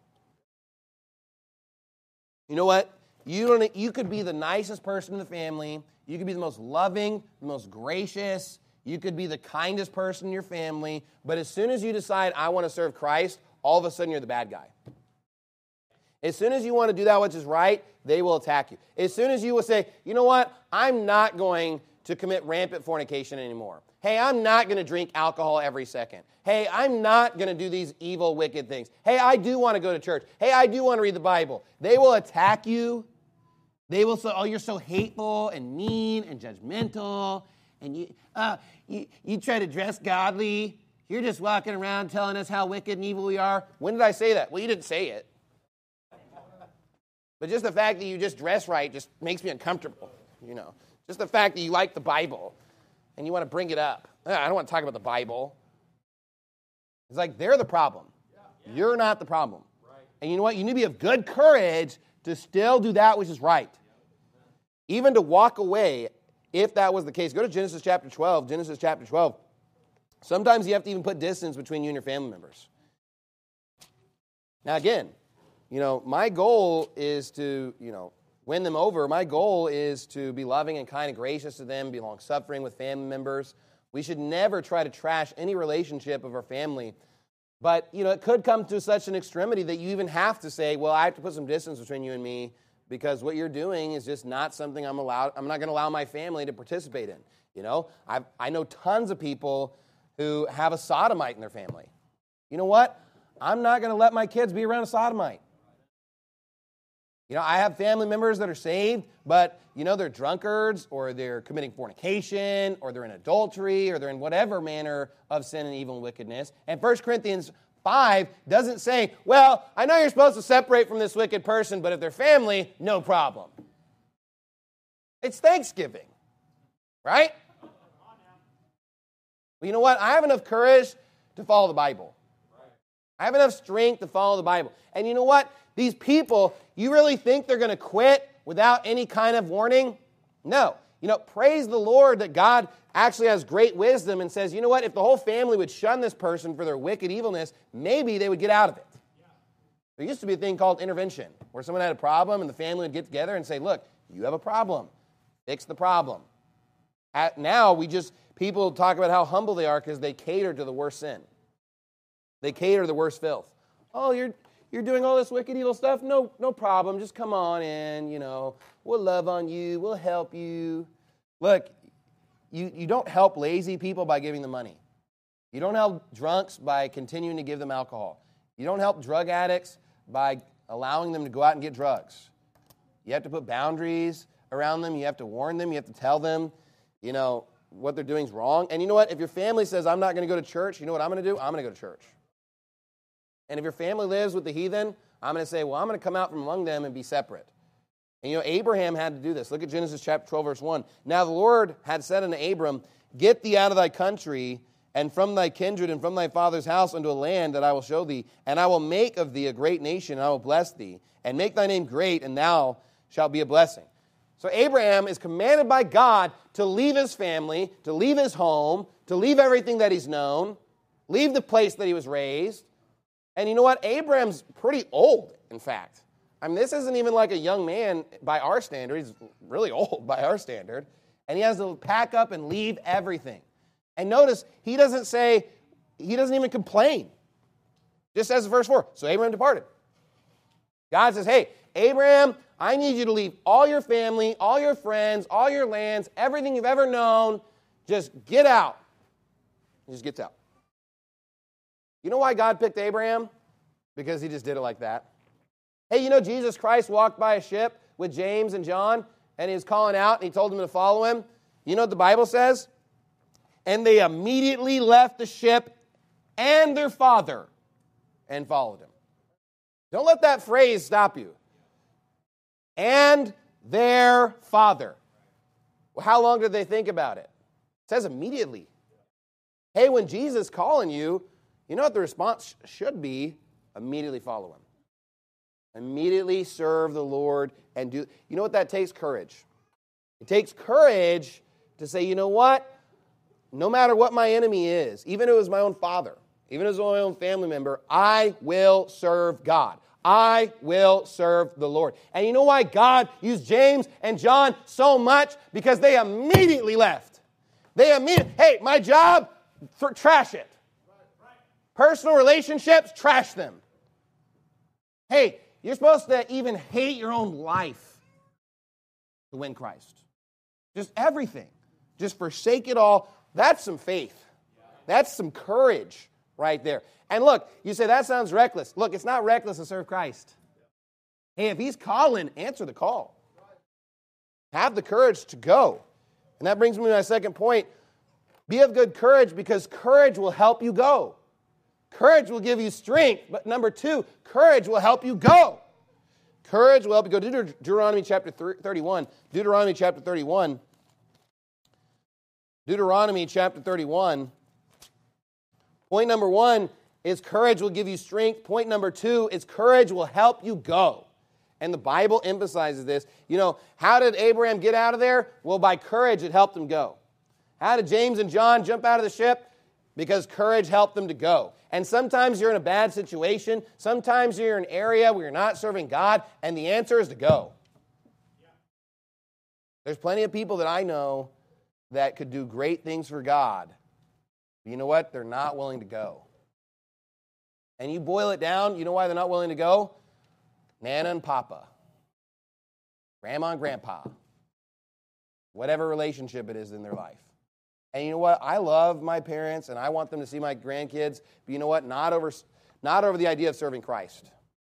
You know what? You don't. You could be the nicest person in the family. You could be the most loving, the most gracious. You could be the kindest person in your family. But as soon as you decide, I want to serve Christ, all of a sudden you're the bad guy. As soon as you want to do that which is right, they will attack you. As soon as you will say, you know what? I'm not going to commit rampant fornication anymore. Hey, I'm not going to drink alcohol every second. Hey, I'm not going to do these evil, wicked things. Hey, I do want to go to church. Hey, I do want to read the Bible. They will attack you. They will say, oh, you're so hateful and mean and judgmental. And you, uh, you, you try to dress godly. You're just walking around telling us how wicked and evil we are. When did I say that? Well, you didn't say it. But just the fact that you just dress right just makes me uncomfortable, you know. Just the fact that you like the Bible and you want to bring it up. I don't want to talk about the Bible. It's like they're the problem. You're not the problem. And you know what? You need to be of good courage to still do that which is right. Even to walk away, if that was the case. Go to Genesis chapter twelve. Genesis chapter twelve. Sometimes you have to even put distance between you and your family members. Now again, you know, my goal is to, you know, win them over. My goal is to be loving and kind and gracious to them, be long-suffering with family members. We should never try to trash any relationship of our family. But, you know, it could come to such an extremity that you even have to say, well, I have to put some distance between you and me because what you're doing is just not something I'm allowed, I'm not going to allow my family to participate in. You know, I I know tons of people who have a sodomite in their family. You know what? I'm not going to let my kids be around a sodomite. You know, I have family members that are saved, but, you know, they're drunkards, or they're committing fornication, or they're in adultery, or they're in whatever manner of sin and evil and wickedness. And First Corinthians five doesn't say, well, I know you're supposed to separate from this wicked person, but if they're family, no problem. It's Thanksgiving, right? Well, you know what? I have enough courage to follow the Bible. I have enough strength to follow the Bible. And you know what? These people, you really think they're going to quit without any kind of warning? No. You know, praise the Lord that God actually has great wisdom and says, you know what? If the whole family would shun this person for their wicked evilness, maybe they would get out of it. There used to be a thing called intervention, where someone had a problem and the family would get together and say, look, you have a problem. Fix the problem. At, now we just, people talk about how humble they are because they cater to the worst sin. They cater to the worst filth. Oh, you're you're doing all this wicked, evil stuff? No, no problem. Just come on in, you know. We'll love on you. We'll help you. Look, you, you don't help lazy people by giving them money. You don't help drunks by continuing to give them alcohol. You don't help drug addicts by allowing them to go out and get drugs. You have to put boundaries around them. You have to warn them. You have to tell them, you know, what they're doing is wrong. And you know what? If your family says, I'm not going to go to church, you know what I'm going to do? I'm going to go to church. And if your family lives with the heathen, I'm going to say, well, I'm going to come out from among them and be separate. And you know, Abraham had to do this. Look at Genesis chapter twelve, verse one. Now the Lord had said unto Abram, get thee out of thy country, and from thy kindred, and from thy father's house, unto a land that I will show thee. And I will make of thee a great nation, and I will bless thee, and make thy name great, and thou shalt be a blessing. So Abraham is commanded by God to leave his family, to leave his home, to leave everything that he's known, leave the place that he was raised. And you know what? Abraham's pretty old, in fact. I mean, this isn't even like a young man by our standard. He's really old by our standard. And he has to pack up and leave everything. And notice, he doesn't say, he doesn't even complain. Just says in verse four, so Abraham departed. God says, hey, Abraham, I need you to leave all your family, all your friends, all your lands, everything you've ever known. Just get out. He just gets out. You know why God picked Abraham? Because he just did it like that. Hey, you know Jesus Christ walked by a ship with James and John, and he was calling out, and he told them to follow him. You know what the Bible says? And they immediately left the ship and their father and followed him. Don't let that phrase stop you. And their father. Well, how long did they think about it? It says immediately. Hey, when Jesus is calling you, you know what the response should be? Immediately follow him. Immediately serve the Lord and do. You know what that takes? Courage. It takes courage to say, you know what? No matter what my enemy is, even if it was my own father, even if it was my own family member, I will serve God. I will serve the Lord. And you know why God used James and John so much? Because they immediately left. They immediately, hey, my job, th- trash it. Personal relationships, trash them. Hey, you're supposed to even hate your own life to win Christ. Just everything. Just forsake it all. That's some faith. That's some courage right there. And look, you say, that sounds reckless. Look, it's not reckless to serve Christ. Hey, if he's calling, answer the call. Have the courage to go. And that brings me to my second point. Be of good courage, because courage will help you go. Courage will give you strength. But number two, courage will help you go. Courage will help you go. Deut- Deuteronomy chapter thirty-one. Deuteronomy chapter thirty-one. Deuteronomy chapter thirty-one. Point number one is courage will give you strength. Point number two is courage will help you go. And the Bible emphasizes this. You know, how did Abraham get out of there? Well, by courage, it helped him go. How did James and John jump out of the ship? Because courage helped them to go. And sometimes you're in a bad situation. Sometimes you're in an area where you're not serving God, and the answer is to go. There's plenty of people that I know that could do great things for God. But you know what? They're not willing to go. And you boil it down, you know why they're not willing to go? Nana and Papa. Grandma and Grandpa. Whatever relationship it is in their life. And you know what? I love my parents, and I want them to see my grandkids. But you know what? Not over, not over the idea of serving Christ.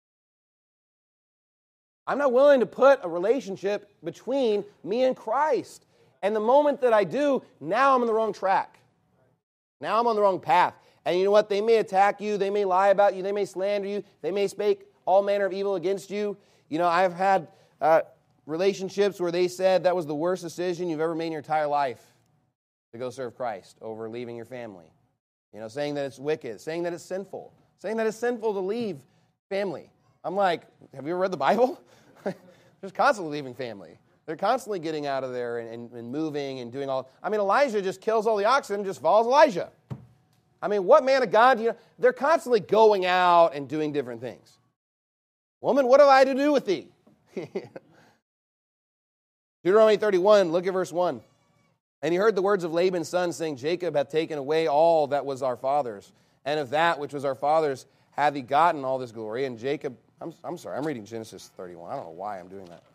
I'm not willing to put a relationship between me and Christ. And the moment that I do, now I'm on the wrong track. Now I'm on the wrong path. And you know what? They may attack you. They may lie about you. They may slander you. They may speak all manner of evil against you. You know, I've had uh, relationships where they said that was the worst decision you've ever made in your entire life, to go serve Christ over leaving your family. You know, saying that it's wicked, saying that it's sinful, saying that it's sinful to leave family. I'm like, have you ever read the Bible? They're just constantly leaving family. They're constantly getting out of there and, and, and moving and doing all. I mean, Elijah just kills all the oxen and just follows Elijah. I mean, what man of God, you know, they're constantly going out and doing different things. Woman, what have I to do with thee? Deuteronomy thirty-one, look at verse one. And he heard the words of Laban's son, saying, Jacob hath taken away all that was our father's, and of that which was our father's hath he gotten all this glory. And Jacob, I'm, I'm sorry, I'm reading Genesis thirty-one. I don't know why I'm doing that.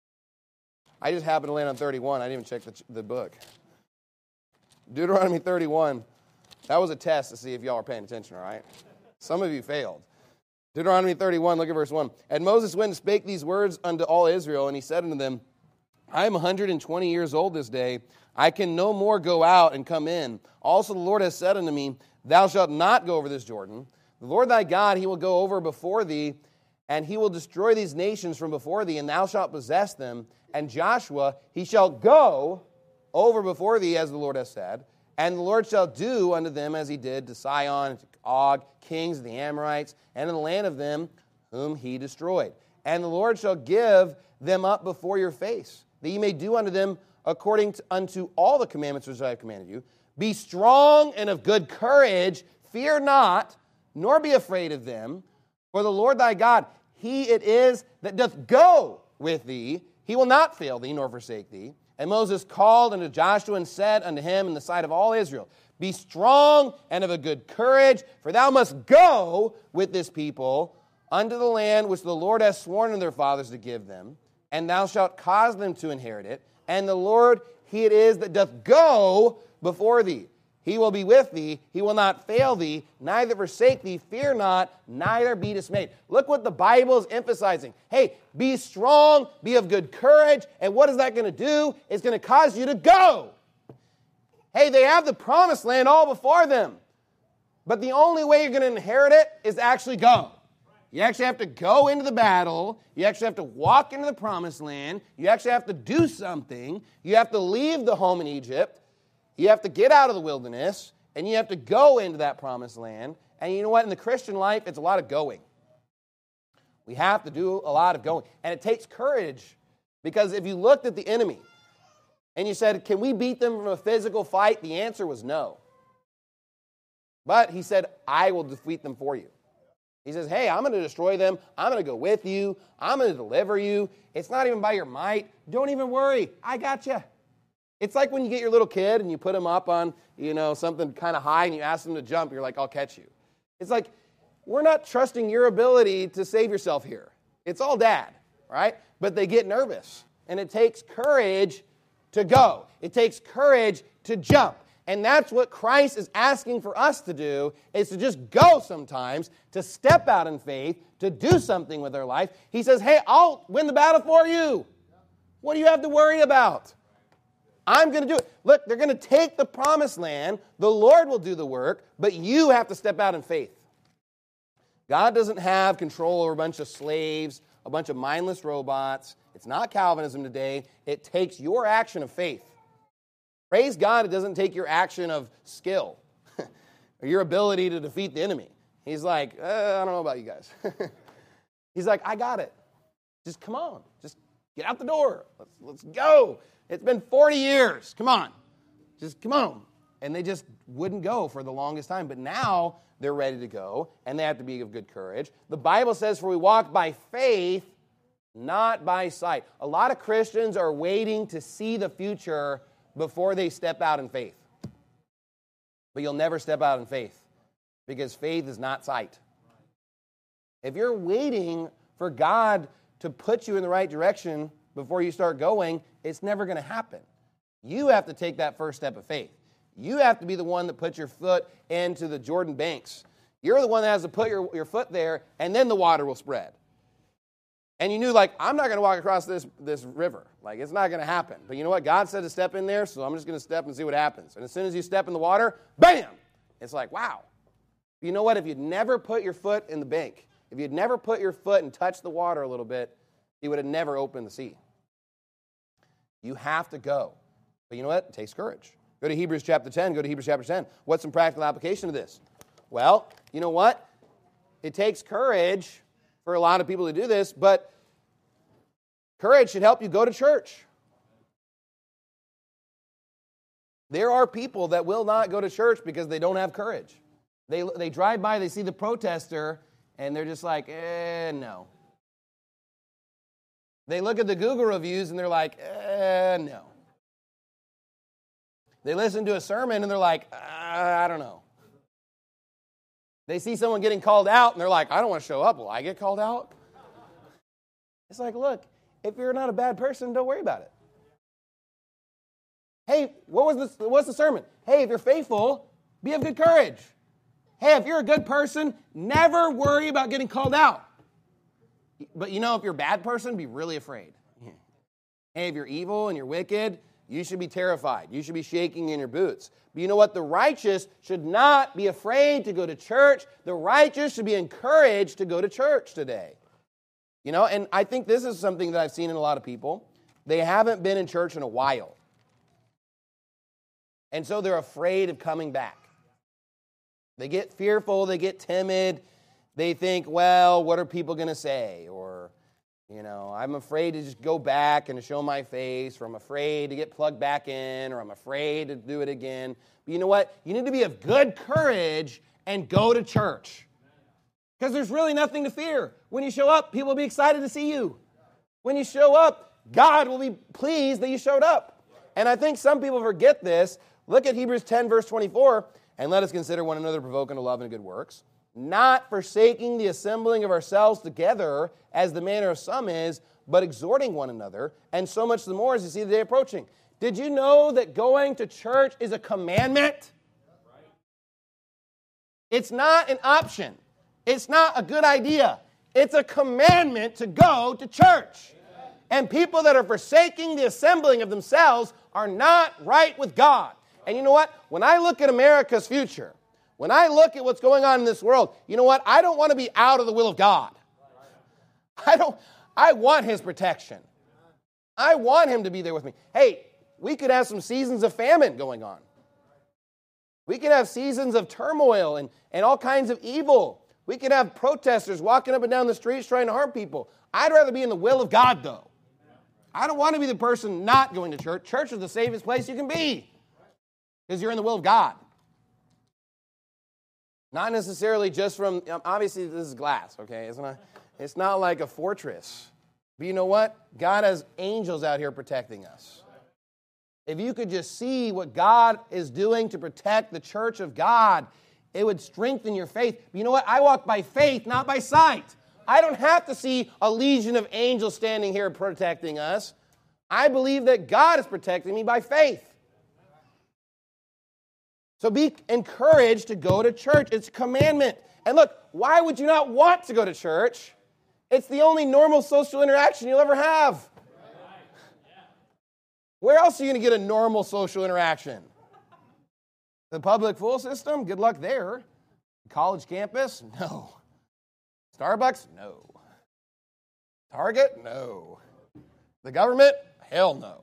I just happened to land on thirty-one. I didn't even check the, the book. Deuteronomy thirty-one. That was a test to see if y'all are paying attention, all right? Some of you failed. Deuteronomy thirty-one, look at verse one. And Moses went and spake these words unto all Israel, and he said unto them, I am one hundred twenty years old this day. I can no more go out and come in. Also the Lord has said unto me, Thou shalt not go over this Jordan. The Lord thy God, he will go over before thee, and he will destroy these nations from before thee, and thou shalt possess them. And Joshua, he shall go over before thee, as the Lord has said, and the Lord shall do unto them as he did to Sihon and to Og, kings of the Amorites, and in the land of them whom he destroyed. And the Lord shall give them up before your face, that ye may do unto them according to, unto all the commandments which I have commanded you. Be strong and of good courage, fear not, nor be afraid of them. For the Lord thy God, he it is that doth go with thee. He will not fail thee, nor forsake thee. And Moses called unto Joshua and said unto him in the sight of all Israel, Be strong and of a good courage, for thou must go with this people unto the land which the Lord hath sworn unto their fathers to give them, and thou shalt cause them to inherit it. And the Lord, he it is that doth go before thee. He will be with thee. He will not fail thee, neither forsake thee. Fear not, neither be dismayed. Look what the Bible is emphasizing. Hey, be strong, be of good courage. And what is that going to do? It's going to cause you to go. Hey, they have the promised land all before them. But the only way you're going to inherit it is to actually go. You actually have to go into the battle. You actually have to walk into the promised land. You actually have to do something. You have to leave the home in Egypt. You have to get out of the wilderness, and you have to go into that promised land. And you know what? In the Christian life, it's a lot of going. We have to do a lot of going. And it takes courage, because if you looked at the enemy and you said, can we beat them from a physical fight? The answer was no. But he said, I will defeat them for you. He says, hey, I'm going to destroy them. I'm going to go with you. I'm going to deliver you. It's not even by your might. Don't even worry. I got you. It's like when you get your little kid and you put him up on, you know, something kind of high and you ask him to jump. You're like, I'll catch you. It's like, we're not trusting your ability to save yourself here. It's all dad, right? But they get nervous. And it takes courage to go. It takes courage to jump. And that's what Christ is asking for us to do, is to just go sometimes, to step out in faith, to do something with our life. He says, hey, I'll win the battle for you. What do you have to worry about? I'm going to do it. Look, they're going to take the promised land. The Lord will do the work, but you have to step out in faith. God doesn't have control over a bunch of slaves, a bunch of mindless robots. It's not Calvinism today. It takes your action of faith. Praise God, it doesn't take your action of skill or your ability to defeat the enemy. He's like, uh, I don't know about you guys. He's like, I got it. Just come on. Just get out the door. Let's, let's go. It's been forty years. Come on. Just come on. And they just wouldn't go for the longest time. But now they're ready to go, and they have to be of good courage. The Bible says, for we walk by faith, not by sight. A lot of Christians are waiting to see the future before they step out in faith. But you'll never step out in faith, because faith is not sight. If you're waiting for God to put you in the right direction before you start going, it's never going to happen. You have to take that first step of faith. You have to be the one that puts your foot into the Jordan banks. You're the one that has to put your, your foot there, and then the water will spread. And you knew, like, I'm not going to walk across this, this river. Like, it's not going to happen. But you know what? God said to step in there, so I'm just going to step and see what happens. And as soon as you step in the water, bam! It's like, wow. You know what? If you'd never put your foot in the bank, if you'd never put your foot and touched the water a little bit, he would have never opened the sea. You have to go. But you know what? It takes courage. Go to Hebrews chapter ten. Go to Hebrews chapter ten. What's some practical application of this? Well, you know what? It takes courage for a lot of people to do this, but courage should help you go to church. There are people that will not go to church because they don't have courage. They, they drive by, they see the protester, and they're just like, eh, no. They look at the Google reviews, and they're like, eh, no. They listen to a sermon and they're like, uh, I don't know. They see someone getting called out and they're like, I don't want to show up. Will I get called out? It's like, look, if you're not a bad person, don't worry about it. Hey, what was the, what's the sermon? Hey, if you're faithful, be of good courage. Hey, if you're a good person, never worry about getting called out. But you know, if you're a bad person, be really afraid. Hey, if you're evil and you're wicked, you should be terrified. You should be shaking in your boots. But you know what? The righteous should not be afraid to go to church. The righteous should be encouraged to go to church today. You know, and I think this is something that I've seen in a lot of people. They haven't been in church in a while. And so they're afraid of coming back. They get fearful, they get timid. They think, well, what are people going to say? Or, you know, I'm afraid to just go back and to show my face, or I'm afraid to get plugged back in, or I'm afraid to do it again. But you know what? You need to be of good courage and go to church. Because there's really nothing to fear. When you show up, people will be excited to see you. When you show up, God will be pleased that you showed up. And I think some people forget this. Look at Hebrews ten, verse twenty-four. And let us consider one another provoking to love and good works, not forsaking the assembling of ourselves together, as the manner of some is, but exhorting one another, and so much the more as you see the day approaching. Did you know that going to church is a commandment? It's not an option. It's not a good idea. It's a commandment to go to church. And people that are forsaking the assembling of themselves are not right with God. And you know what? When I look at America's future, when I look at what's going on in this world, you know what? I don't want to be out of the will of God. I don't. I want His protection. I want Him to be there with me. Hey, we could have some seasons of famine going on. We could have seasons of turmoil and, and all kinds of evil. We could have protesters walking up and down the streets trying to harm people. I'd rather be in the will of God, though. I don't want to be the person not going to church. Church is the safest place you can be because you're in the will of God. Not necessarily just from, obviously this is glass, okay? It's not, it's not like a fortress. But you know what? God has angels out here protecting us. If you could just see what God is doing to protect the church of God, it would strengthen your faith. But you know what? I walk by faith, not by sight. I don't have to see a legion of angels standing here protecting us. I believe that God is protecting me by faith. So be encouraged to go to church. It's a commandment. And look, why would you not want to go to church? It's the only normal social interaction you'll ever have. Where else are you going to get a normal social interaction? The public school system? Good luck there. College campus? No. Starbucks? No. Target? No. The government? Hell no.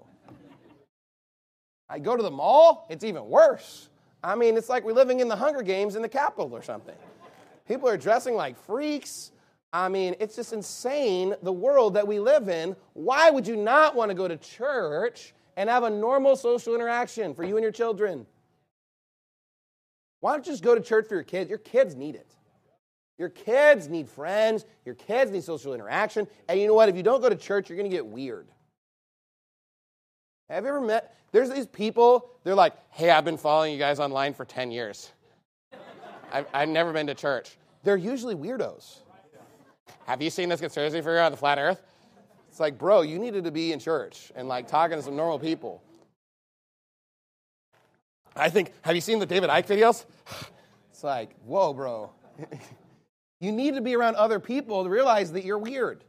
I go to the mall? It's even worse. I mean, it's like we're living in the Hunger Games in the Capitol or something. People are dressing like freaks. I mean, it's just insane, the world that we live in. Why would you not want to go to church and have a normal social interaction for you and your children? Why don't you just go to church for your kids? Your kids need it. Your kids need friends. Your kids need social interaction. And you know what? If you don't go to church, you're going to get weird. Have you ever met, there's these people, they're like, hey, I've been following you guys online for ten years. I've, I've never been to church. They're usually weirdos. Have you seen this conspiracy theory on the flat earth? It's like, bro, you needed to be in church and like talking to some normal people. I think, have you seen the David Icke videos? It's like, whoa, bro. You need to be around other people to realize that you're weird.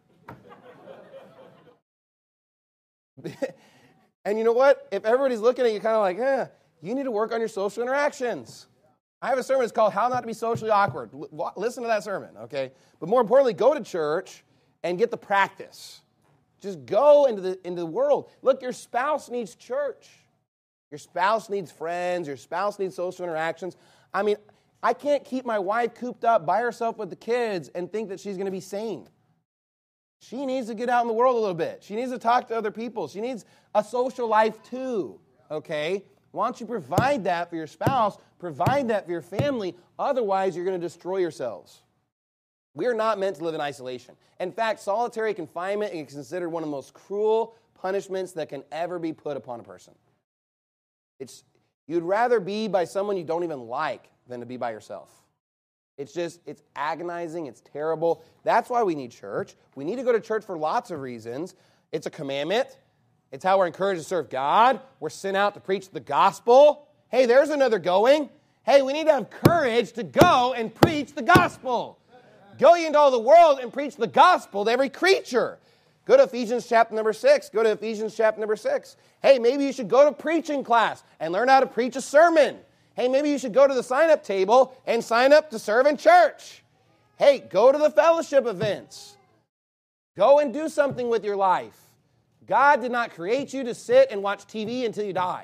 And you know what? If everybody's looking at you kind of like, eh, you need to work on your social interactions. I have a sermon, it's called How Not to Be Socially Awkward. L- listen to that sermon, okay? But more importantly, go to church and get the practice. Just go into the, into the world. Look, your spouse needs church. Your spouse needs friends. Your spouse needs social interactions. I mean, I can't keep my wife cooped up by herself with the kids and think that she's going to be sane. She needs to get out in the world a little bit. She needs to talk to other people. She needs a social life too, okay? Why don't you provide that for your spouse? Provide that for your family. Otherwise, you're going to destroy yourselves. We are not meant to live in isolation. In fact, solitary confinement is considered one of the most cruel punishments that can ever be put upon a person. It's, You'd rather be by someone you don't even like than to be by yourself. It's just, it's agonizing, it's terrible. That's why we need church. We need to go to church for lots of reasons. It's a commandment. It's how we're encouraged to serve God. We're sent out to preach the gospel. Hey, there's another going. Hey, we need to have courage to go and preach the gospel. Go ye into all the world and preach the gospel to every creature. Go to Ephesians chapter number six. Go to Ephesians chapter number six. Hey, maybe you should go to preaching class and learn how to preach a sermon. Hey, maybe you should go to the sign-up table and sign up to serve in church. Hey, go to the fellowship events. Go and do something with your life. God did not create you to sit and watch T V until you die.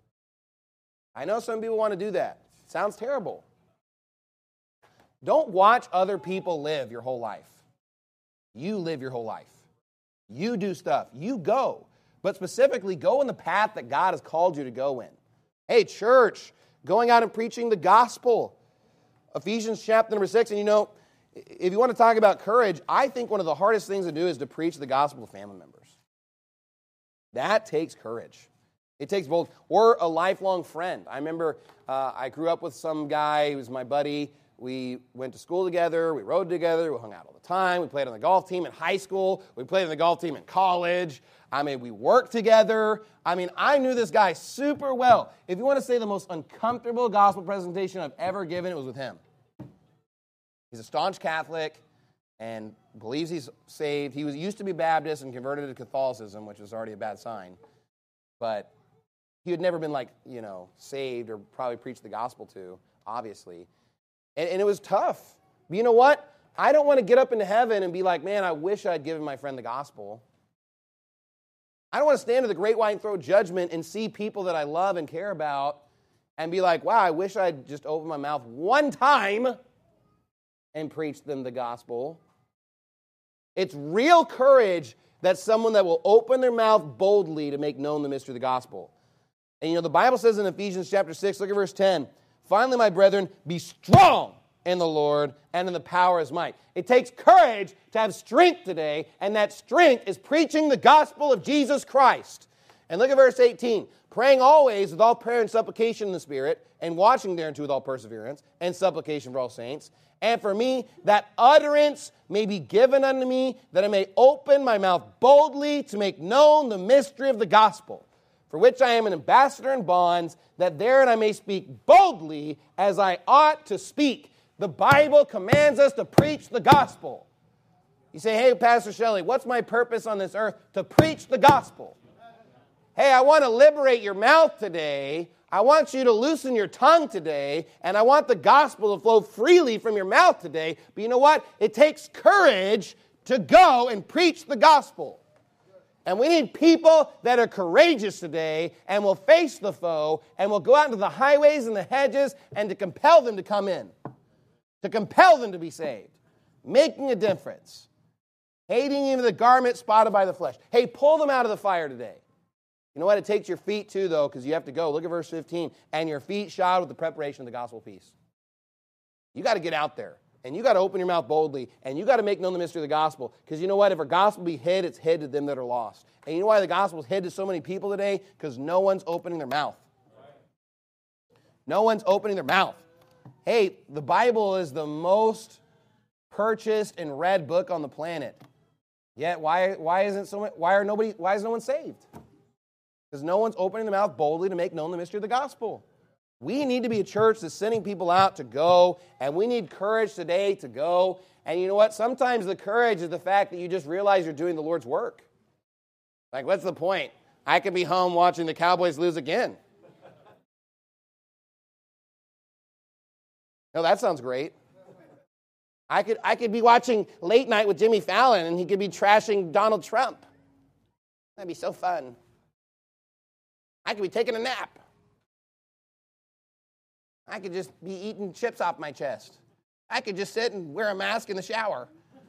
I know some people want to do that. It sounds terrible. Don't watch other people live your whole life. You live your whole life. You do stuff. You go. But specifically, go in the path that God has called you to go in. Hey, church, going out and preaching the gospel. Ephesians chapter number six. And you know, if you want to talk about courage, I think one of the hardest things to do is to preach the gospel to family members. That takes courage. It takes both. Or a lifelong friend. I remember uh, I grew up with some guy who was my buddy. We went to school together. We rode together. We hung out all the time. We played on the golf team in high school. We played on the golf team in college. I mean, we worked together. I mean, I knew this guy super well. If you want to say the most uncomfortable gospel presentation I've ever given, it was with him. He's a staunch Catholic and believes he's saved. He was used to be Baptist and converted to Catholicism, which was already a bad sign. But he had never been, like, you know, saved or probably preached the gospel to, obviously. And, and it was tough. But you know what? I don't want to get up into heaven and be like, man, I wish I'd given my friend the gospel. I don't want to stand at the great white throne judgment and see people that I love and care about and be like, wow, I wish I'd just opened my mouth one time and preached them the gospel. It's real courage that someone that will open their mouth boldly to make known the mystery of the gospel. And you know, the Bible says in Ephesians chapter six, look at verse ten, finally, my brethren, be strong in the Lord and in the power of his might. It takes courage to have strength today, and that strength is preaching the gospel of Jesus Christ. And look at verse eighteen, praying always with all prayer and supplication in the Spirit, and watching thereunto with all perseverance and supplication for all saints. And for me, that utterance may be given unto me, that I may open my mouth boldly to make known the mystery of the gospel, for which I am an ambassador in bonds, that therein I may speak boldly as I ought to speak. The Bible commands us to preach the gospel. You say, hey, Pastor Shelley, what's my purpose on this earth? To preach the gospel. Hey, I want to liberate your mouth today. I want you to loosen your tongue today, and I want the gospel to flow freely from your mouth today. But you know what? It takes courage to go and preach the gospel. And we need people that are courageous today and will face the foe and will go out into the highways and the hedges and to compel them to come in, to compel them to be saved, making a difference, hating even the garment spotted by the flesh. Hey, pull them out of the fire today. You know what? It takes your feet too, though, because you have to go. Look at verse fifteen. And your feet shod with the preparation of the gospel of peace. You got to get out there. And you got to open your mouth boldly. And you got to make known the mystery of the gospel. Because you know what? If our gospel be hid, it's hid to them that are lost. And you know why the gospel is hid to so many people today? Because no one's opening their mouth. No one's opening their mouth. Hey, the Bible is the most purchased and read book on the planet. Yet why why isn't so much, why are nobody why is no one saved? Because no one's opening their mouth boldly to make known the mystery of the gospel. We need to be a church that's sending people out to go, and we need courage today to go. And you know what? Sometimes the courage is the fact that you just realize you're doing the Lord's work. Like, what's the point? I could be home watching the Cowboys lose again. No, that sounds great. I could I could be watching Late Night with Jimmy Fallon, and he could be trashing Donald Trump. That'd be so fun. I could be taking a nap. I could just be eating chips off my chest. I could just sit and wear a mask in the shower.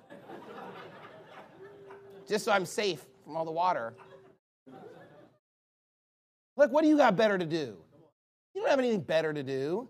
Just so I'm safe from all the water. Look, what do you got better to do? You don't have anything better to do.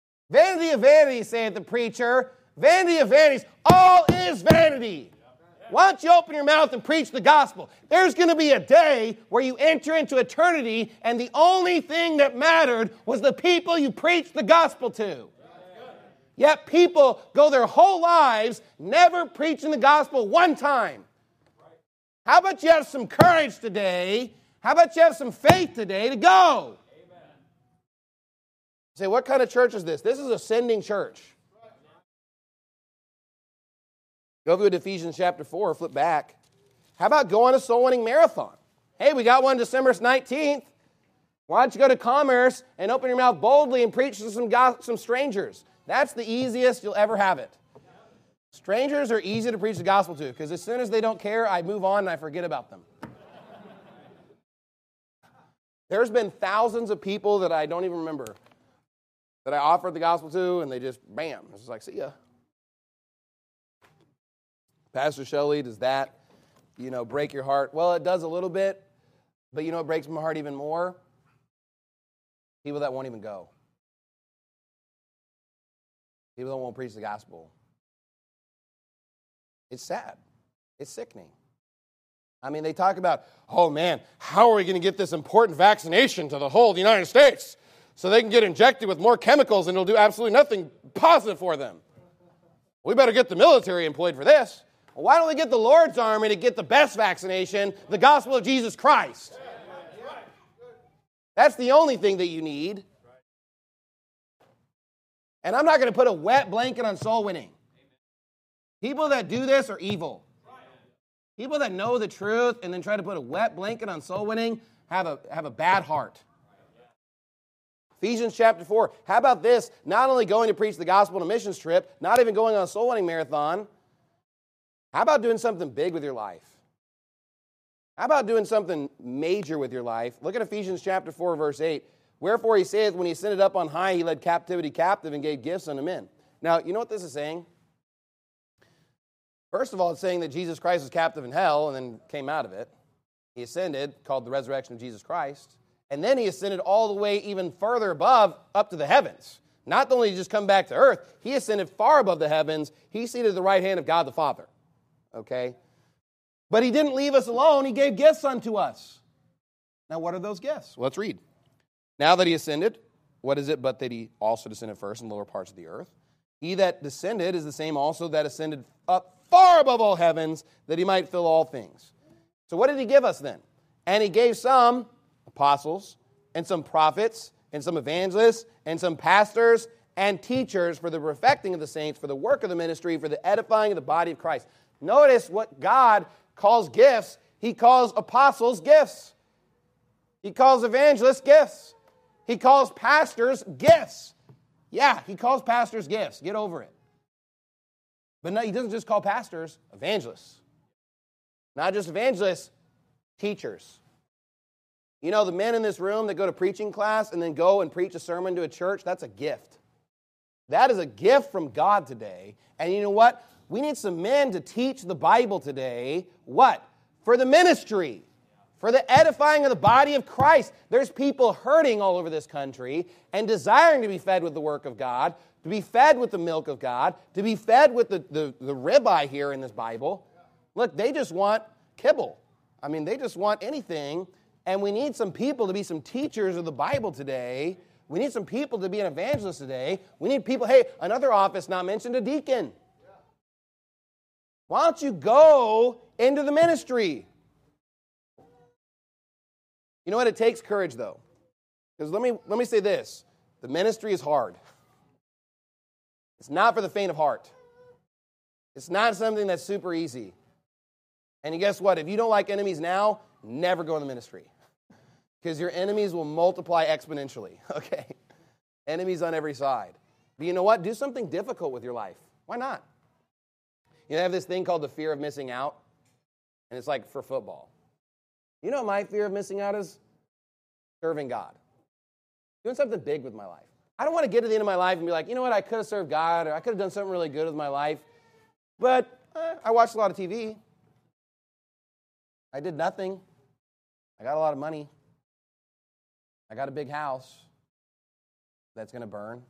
Vanity of vanities, saith the preacher. Vanity of vanities. All is vanity. Why don't you open your mouth and preach the gospel? There's going to be a day where you enter into eternity, and the only thing that mattered was the people you preached the gospel to. Yet people go their whole lives never preaching the gospel one time. How about you have some courage today? How about you have some faith today to go? Amen. Say, what kind of church is this? This is a sending church. Go over to Ephesians chapter four, flip back. How about going a soul winning marathon? Hey, we got one December nineteenth. Why don't you go to Commerce and open your mouth boldly and preach to some, go- some strangers? That's the easiest you'll ever have it. Strangers are easy to preach the gospel to because as soon as they don't care, I move on and I forget about them. There's been thousands of people that I don't even remember that I offered the gospel to, and they just, bam, it's just like, see ya. Pastor Shelley, does that, you know, break your heart? Well, it does a little bit, but you know what breaks my heart even more? People that won't even go. People that won't preach the gospel. It's sad. It's sickening. I mean, they talk about, oh man, how are we going to get this important vaccination to the whole of the United States so they can get injected with more chemicals and it'll do absolutely nothing positive for them? We better get the military employed for this. Well, why don't we get the Lord's army to get the best vaccination, the gospel of Jesus Christ? That's the only thing that you need. And I'm not going to put a wet blanket on soul winning. People that do this are evil. People that know the truth and then try to put a wet blanket on soul winning have a, have a bad heart. Ephesians chapter four. How about this? Not only going to preach the gospel on a missions trip, not even going on a soul winning marathon. How about doing something big with your life? How about doing something major with your life? Look at Ephesians chapter four, verse eight. Wherefore he saith, when he ascended up on high, he led captivity captive and gave gifts unto men. Now, you know what this is saying? First of all, it's saying that Jesus Christ was captive in hell and then came out of it. He ascended, called the resurrection of Jesus Christ. And then he ascended all the way even further above, up to the heavens. Not only did he just come back to earth, he ascended far above the heavens. He's seated at the right hand of God the Father. Okay? But he didn't leave us alone. He gave gifts unto us. Now, what are those gifts? Well, let's read. Now that he ascended, what is it but that he also descended first in the lower parts of the earth? He that descended is the same also that ascended up far above all heavens, that he might fill all things. So what did he give us then? And he gave some apostles, and some prophets, and some evangelists, and some pastors, and teachers for the perfecting of the saints, for the work of the ministry, for the edifying of the body of Christ. Notice what God calls gifts. He calls apostles gifts. He calls evangelists gifts. He calls pastors gifts. Yeah, he calls pastors gifts. Get over it. But no, he doesn't just call pastors evangelists. Not just evangelists, teachers. You know, the men in this room that go to preaching class and then go and preach a sermon to a church, that's a gift. That is a gift from God today. And you know what? We need some men to teach the Bible today. What? For the ministry. For the edifying of the body of Christ. There's people hurting all over this country and desiring to be fed with the work of God, to be fed with the milk of God, to be fed with the, the, the ribeye here in this Bible. Look, they just want kibble. I mean, they just want anything. And we need some people to be some teachers of the Bible today. We need some people to be an evangelist today. We need people, hey, another office not mentioned, a deacon. Why don't you go into the ministry? You know what? It takes courage, though. Because let me, let me say this. The ministry is hard. It's not for the faint of heart. It's not something that's super easy. And guess what? If you don't like enemies now, never go in the ministry. Because your enemies will multiply exponentially, okay? Enemies on every side. But you know what? Do something difficult with your life. Why not? You know, I have this thing called the fear of missing out. And it's like for football. You know what my fear of missing out is? Serving God. Doing something big with my life. I don't want to get to the end of my life and be like, you know what, I could have served God, or I could have done something really good with my life. But eh, I watched a lot of T V. I did nothing. I got a lot of money. I got a big house that's going to burn.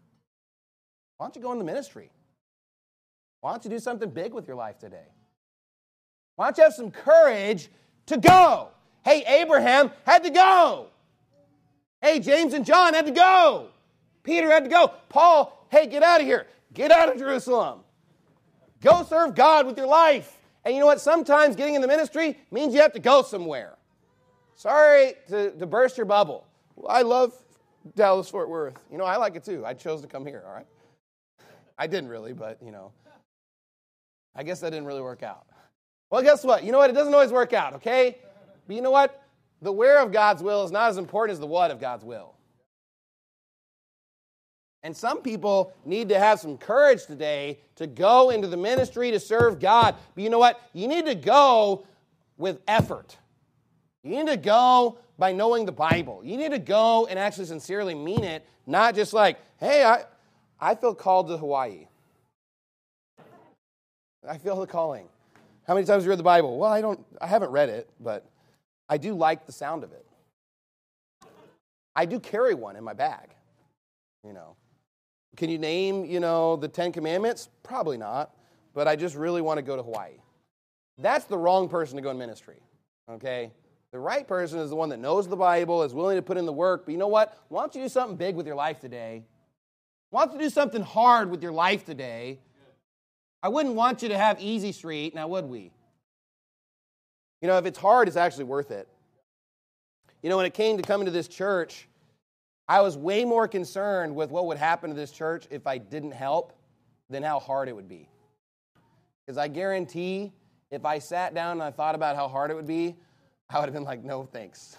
Why don't you go in the ministry? Why don't you do something big with your life today? Why don't you have some courage to go? Hey, Abraham had to go. Hey, James and John had to go. Peter had to go. Paul, hey, get out of here. Get out of Jerusalem. Go serve God with your life. And you know what? Sometimes getting in the ministry means you have to go somewhere. Sorry to, to burst your bubble. Well, I love Dallas-Fort Worth. You know, I like it too. I chose to come here, all right? I didn't really, but, you know, I guess that didn't really work out. Well, guess what? You know what? It doesn't always work out, okay? But you know what? The where of God's will is not as important as the what of God's will. And some people need to have some courage today to go into the ministry to serve God. But you know what? You need to go with effort. You need to go by knowing the Bible. You need to go and actually sincerely mean it, not just like, hey, I, I feel called to Hawaii. I feel the calling. How many times have you read the Bible? Well, I don't. I haven't read it, but I do like the sound of it. I do carry one in my bag, you know. Can you name, you know, the Ten Commandments? Probably not, but I just really want to go to Hawaii. That's the wrong person to go in ministry, okay? The right person is the one that knows the Bible, is willing to put in the work, but you know what? Why don't you do something big with your life today? Why don't you do something hard with your life today? I wouldn't want you to have easy street, now would we? You know, if it's hard, it's actually worth it. You know, when it came to coming to this church, I was way more concerned with what would happen to this church if I didn't help than how hard it would be. Because I guarantee if I sat down and I thought about how hard it would be, I would have been like, no, thanks.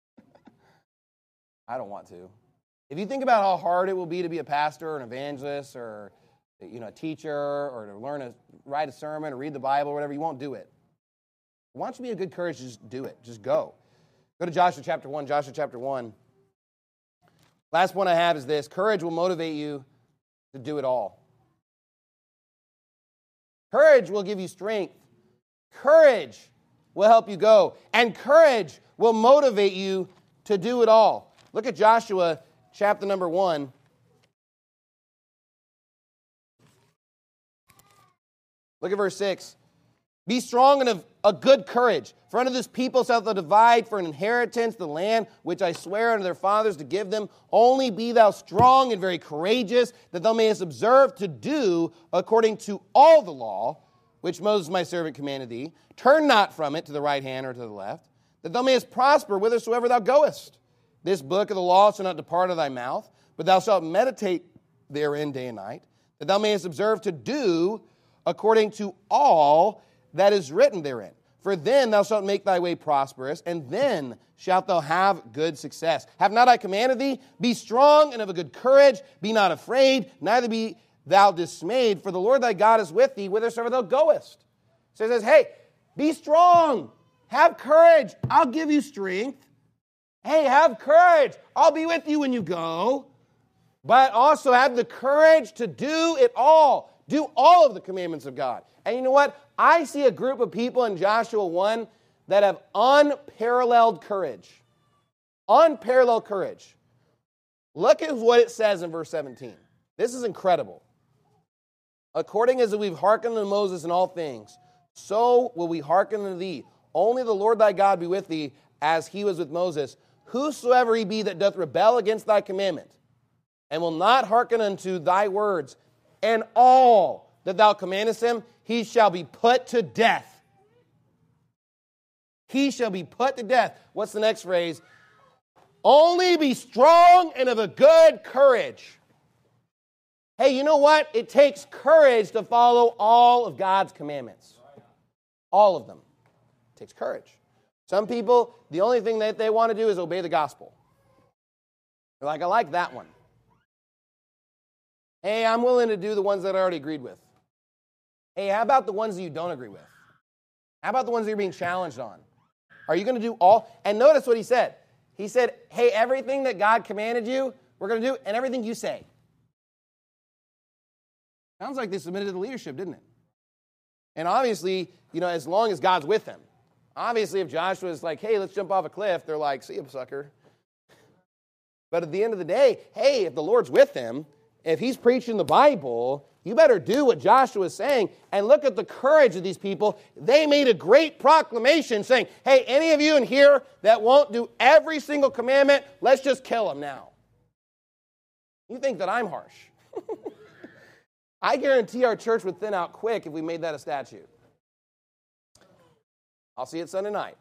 I don't want to. If you think about how hard it will be to be a pastor or an evangelist or, you know, a teacher or to learn to write a sermon or read the Bible or whatever, you won't do it. Why don't you be a good courage to just do it? Just go. Go to Joshua chapter one. Joshua chapter one. Last one I have is this. Courage will motivate you to do it all. Courage will give you strength. Courage will help you go. And courage will motivate you to do it all. Look at Joshua chapter number one. Look at verse six. Be strong and of a good courage. For unto this people shalt thou divide for an inheritance the land which I swear unto their fathers to give them. Only be thou strong and very courageous, that thou mayest observe to do according to all the law which Moses my servant commanded thee. Turn not from it to the right hand or to the left, that thou mayest prosper whithersoever thou goest. This book of the law shall not depart of thy mouth, but thou shalt meditate therein day and night, that thou mayest observe to do according to all that is written therein. For then thou shalt make thy way prosperous, and then shalt thou have good success. Have not I commanded thee? Be strong and of a good courage. Be not afraid, neither be thou dismayed, for the Lord thy God is with thee whithersoever thou goest. So it says, hey, be strong. Have courage. I'll give you strength. Hey, have courage. I'll be with you when you go. But also have the courage to do it all. Do all of the commandments of God. And you know what? I see a group of people in Joshua one that have unparalleled courage. Unparalleled courage. Look at what it says in verse seventeen. This is incredible. According as we've hearkened unto Moses in all things, so will we hearken unto thee. Only the Lord thy God be with thee, as he was with Moses. Whosoever he be that doth rebel against thy commandment, and will not hearken unto thy words, and all that thou commandest him, he shall be put to death. He shall be put to death. What's the next phrase? Only be strong and of a good courage. Hey, you know what? It takes courage to follow all of God's commandments. All of them. It takes courage. Some people, the only thing that they want to do is obey the gospel. They're like, I like that one. Hey, I'm willing to do the ones that I already agreed with. Hey, how about the ones that you don't agree with? How about the ones that you're being challenged on? Are you going to do all? And notice what he said. He said, hey, everything that God commanded you, we're going to do, and everything you say. Sounds like they submitted to the leadership, didn't it? And obviously, you know, as long as God's with them. Obviously, if Joshua is like, hey, let's jump off a cliff, they're like, see you, sucker. But at the end of the day, hey, if the Lord's with them, if he's preaching the Bible, you better do what Joshua is saying. And look at the courage of these people. They made a great proclamation saying, hey, any of you in here that won't do every single commandment, let's just kill them now. You think that I'm harsh. I guarantee our church would thin out quick if we made that a statute. I'll see you at Sunday night.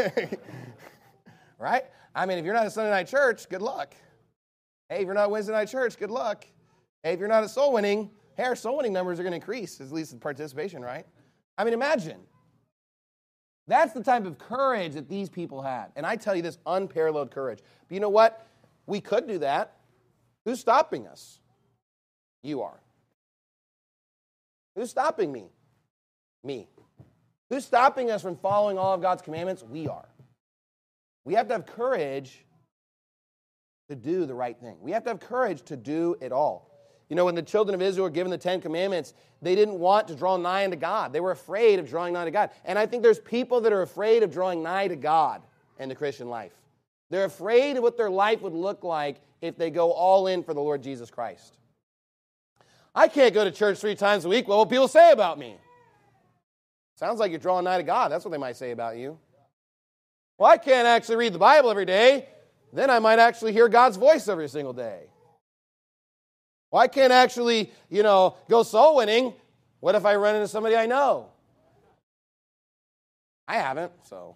Right? I mean, if you're not at Sunday night church, good luck. Hey, if you're not at Wednesday night church, good luck. Hey, if you're not at soul winning, hey, our soul winning numbers are going to increase, at least in participation, right? I mean, imagine. That's the type of courage that these people had. And I tell you this, unparalleled courage. But you know what? We could do that. Who's stopping us? You are. Who's stopping me? Me. Who's stopping us from following all of God's commandments? We are. We have to have courage to do the right thing. We have to have courage to do it all. You know, when the children of Israel were given the Ten Commandments, they didn't want to draw nigh unto God. They were afraid of drawing nigh to God. And I think there's people that are afraid of drawing nigh to God in the Christian life. They're afraid of what their life would look like if they go all in for the Lord Jesus Christ. I can't go to church three times a week. What will people say about me? Sounds like you're drawing nigh to God. That's what they might say about you. Well, I can't actually read the Bible every day. Then I might actually hear God's voice every single day. Well, I can't actually, you know, go soul winning. What if I run into somebody I know? I haven't, so.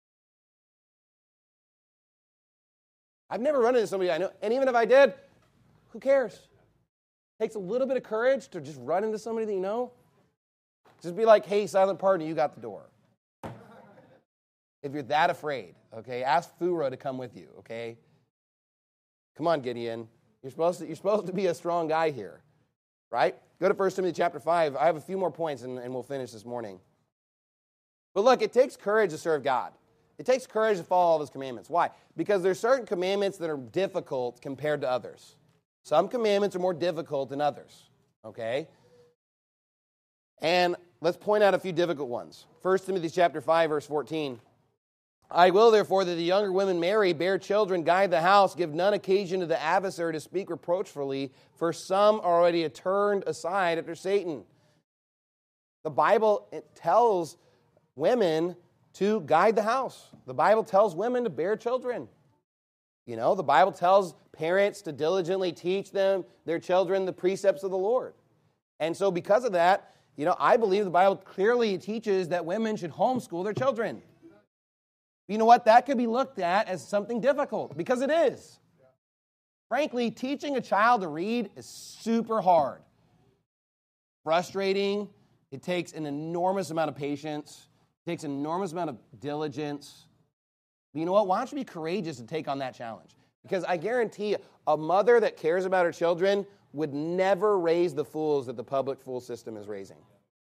I've never run into somebody I know. And even if I did, who cares? It takes a little bit of courage to just run into somebody that you know. Just be like, hey, silent partner, you got the door. If you're that afraid, okay, ask Pharaoh to come with you, okay? Come on, Gideon. You're supposed to, you're supposed to be a strong guy here, right? Go to First Timothy chapter five. I have a few more points, and, and we'll finish this morning. But look, it takes courage to serve God. It takes courage to follow all of His commandments. Why? Because there's certain commandments that are difficult compared to others. Some commandments are more difficult than others, okay? And let's point out a few difficult ones. First Timothy chapter five, verse fourteen. I will, therefore, that the younger women marry, bear children, guide the house, give none occasion to the adversary to speak reproachfully, for some are already turned aside after Satan. The Bible it tells women to guide the house. The Bible tells women to bear children. You know, the Bible tells parents to diligently teach them, their children, the precepts of the Lord. And so because of that, you know, I believe the Bible clearly teaches that women should homeschool their children. You know what? That could be looked at as something difficult, because it is. Frankly, teaching a child to read is super hard. Frustrating. It takes an enormous amount of patience. It takes an enormous amount of diligence. But you know what? Why don't you be courageous to take on that challenge? Because I guarantee you, a mother that cares about her children would never raise the fools that the public school system is raising.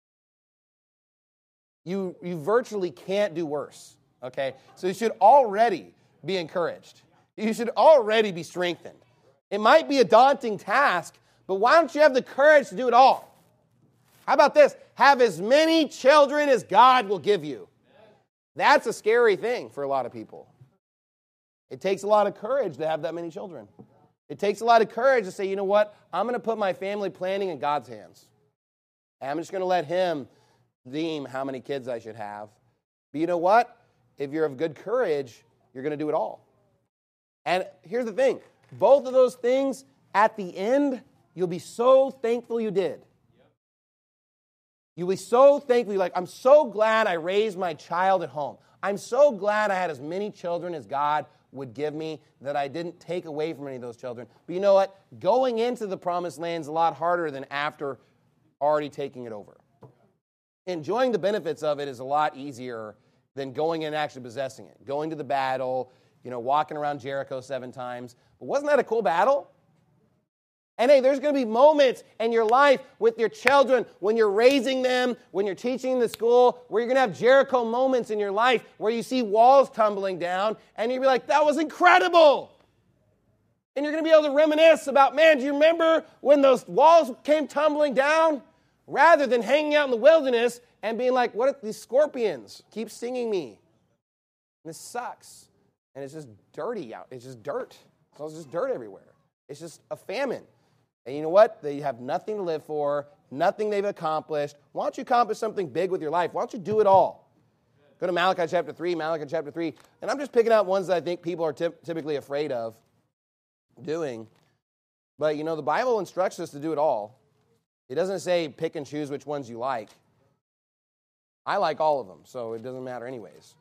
You, you virtually can't do worse. Okay, so you should already be encouraged. You should already be strengthened. It might be a daunting task, but why don't you have the courage to do it all? How about this? Have as many children as God will give you. That's a scary thing for a lot of people. It takes a lot of courage to have that many children. It takes a lot of courage to say, you know what? I'm going to put my family planning in God's hands. And I'm just going to let Him deem how many kids I should have. But you know what? If you're of good courage, you're going to do it all. And here's the thing. Both of those things, at the end, you'll be so thankful you did. You'll be so thankful. You're like, I'm so glad I raised my child at home. I'm so glad I had as many children as God would give me, that I didn't take away from any of those children. But you know what? Going into the promised land is a lot harder than after already taking it over. Enjoying the benefits of it is a lot easier than going in and actually possessing it. Going to the battle, you know, walking around Jericho seven times. But wasn't that a cool battle? And hey, there's going to be moments in your life with your children when you're raising them, when you're teaching the school, where you're going to have Jericho moments in your life where you see walls tumbling down and you'll be like, that was incredible. And you're going to be able to reminisce about, man, do you remember when those walls came tumbling down? Rather than hanging out in the wilderness and being like, what if these scorpions keep stinging me? And this sucks. And it's just dirty out. It's just dirt. So it's just dirt everywhere. It's just a famine. And you know what? They have nothing to live for, nothing they've accomplished. Why don't you accomplish something big with your life? Why don't you do it all? Go to Malachi chapter three, Malachi chapter three. And I'm just picking out ones that I think people are typ- typically afraid of doing. But, you know, the Bible instructs us to do it all. It doesn't say pick and choose which ones you like. I like all of them, so it doesn't matter anyways.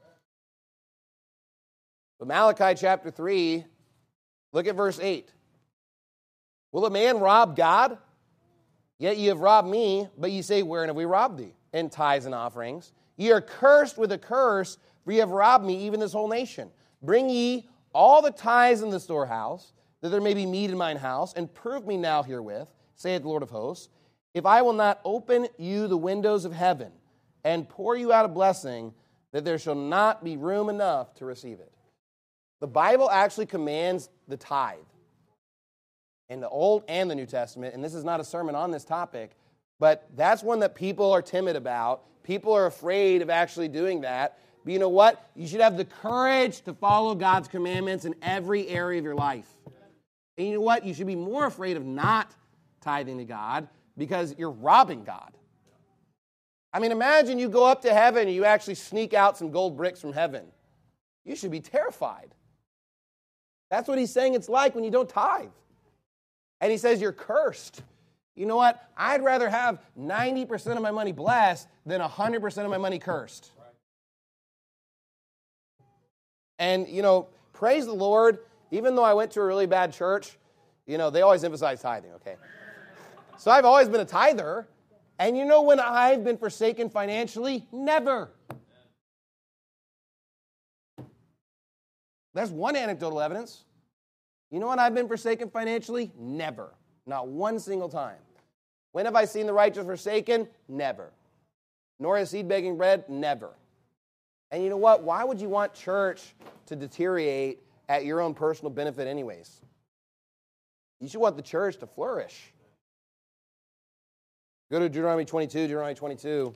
But Malachi chapter three, look at verse eight. Will a man rob God? Yet ye have robbed me, but ye say, wherein have we robbed thee? In tithes and offerings. Ye are cursed with a curse, for ye have robbed me, even this whole nation. Bring ye all the tithes in the storehouse, that there may be meat in mine house, and prove me now herewith, saith the Lord of hosts, if I will not open you the windows of heaven, and pour you out a blessing, that there shall not be room enough to receive it. The Bible actually commands the tithe in the Old and the New Testament, and this is not a sermon on this topic, but that's one that people are timid about. People are afraid of actually doing that. But you know what? You should have the courage to follow God's commandments in every area of your life. And you know what? You should be more afraid of not tithing to God because you're robbing God. I mean, imagine you go up to heaven and you actually sneak out some gold bricks from heaven. You should be terrified. That's what he's saying it's like when you don't tithe. And he says you're cursed. You know what? I'd rather have ninety percent of my money blessed than one hundred percent of my money cursed. And, you know, praise the Lord, even though I went to a really bad church, you know, they always emphasize tithing, okay? So I've always been a tither. And you know when I've been forsaken financially? Never. That's one anecdotal evidence. You know when I've been forsaken financially? Never. Not one single time. When have I seen the righteous forsaken? Never. Nor has seed begging bread? Never. And you know what? Why would you want church to deteriorate at your own personal benefit anyways? You should want the church to flourish. Go to Deuteronomy twenty-two, Deuteronomy twenty-two.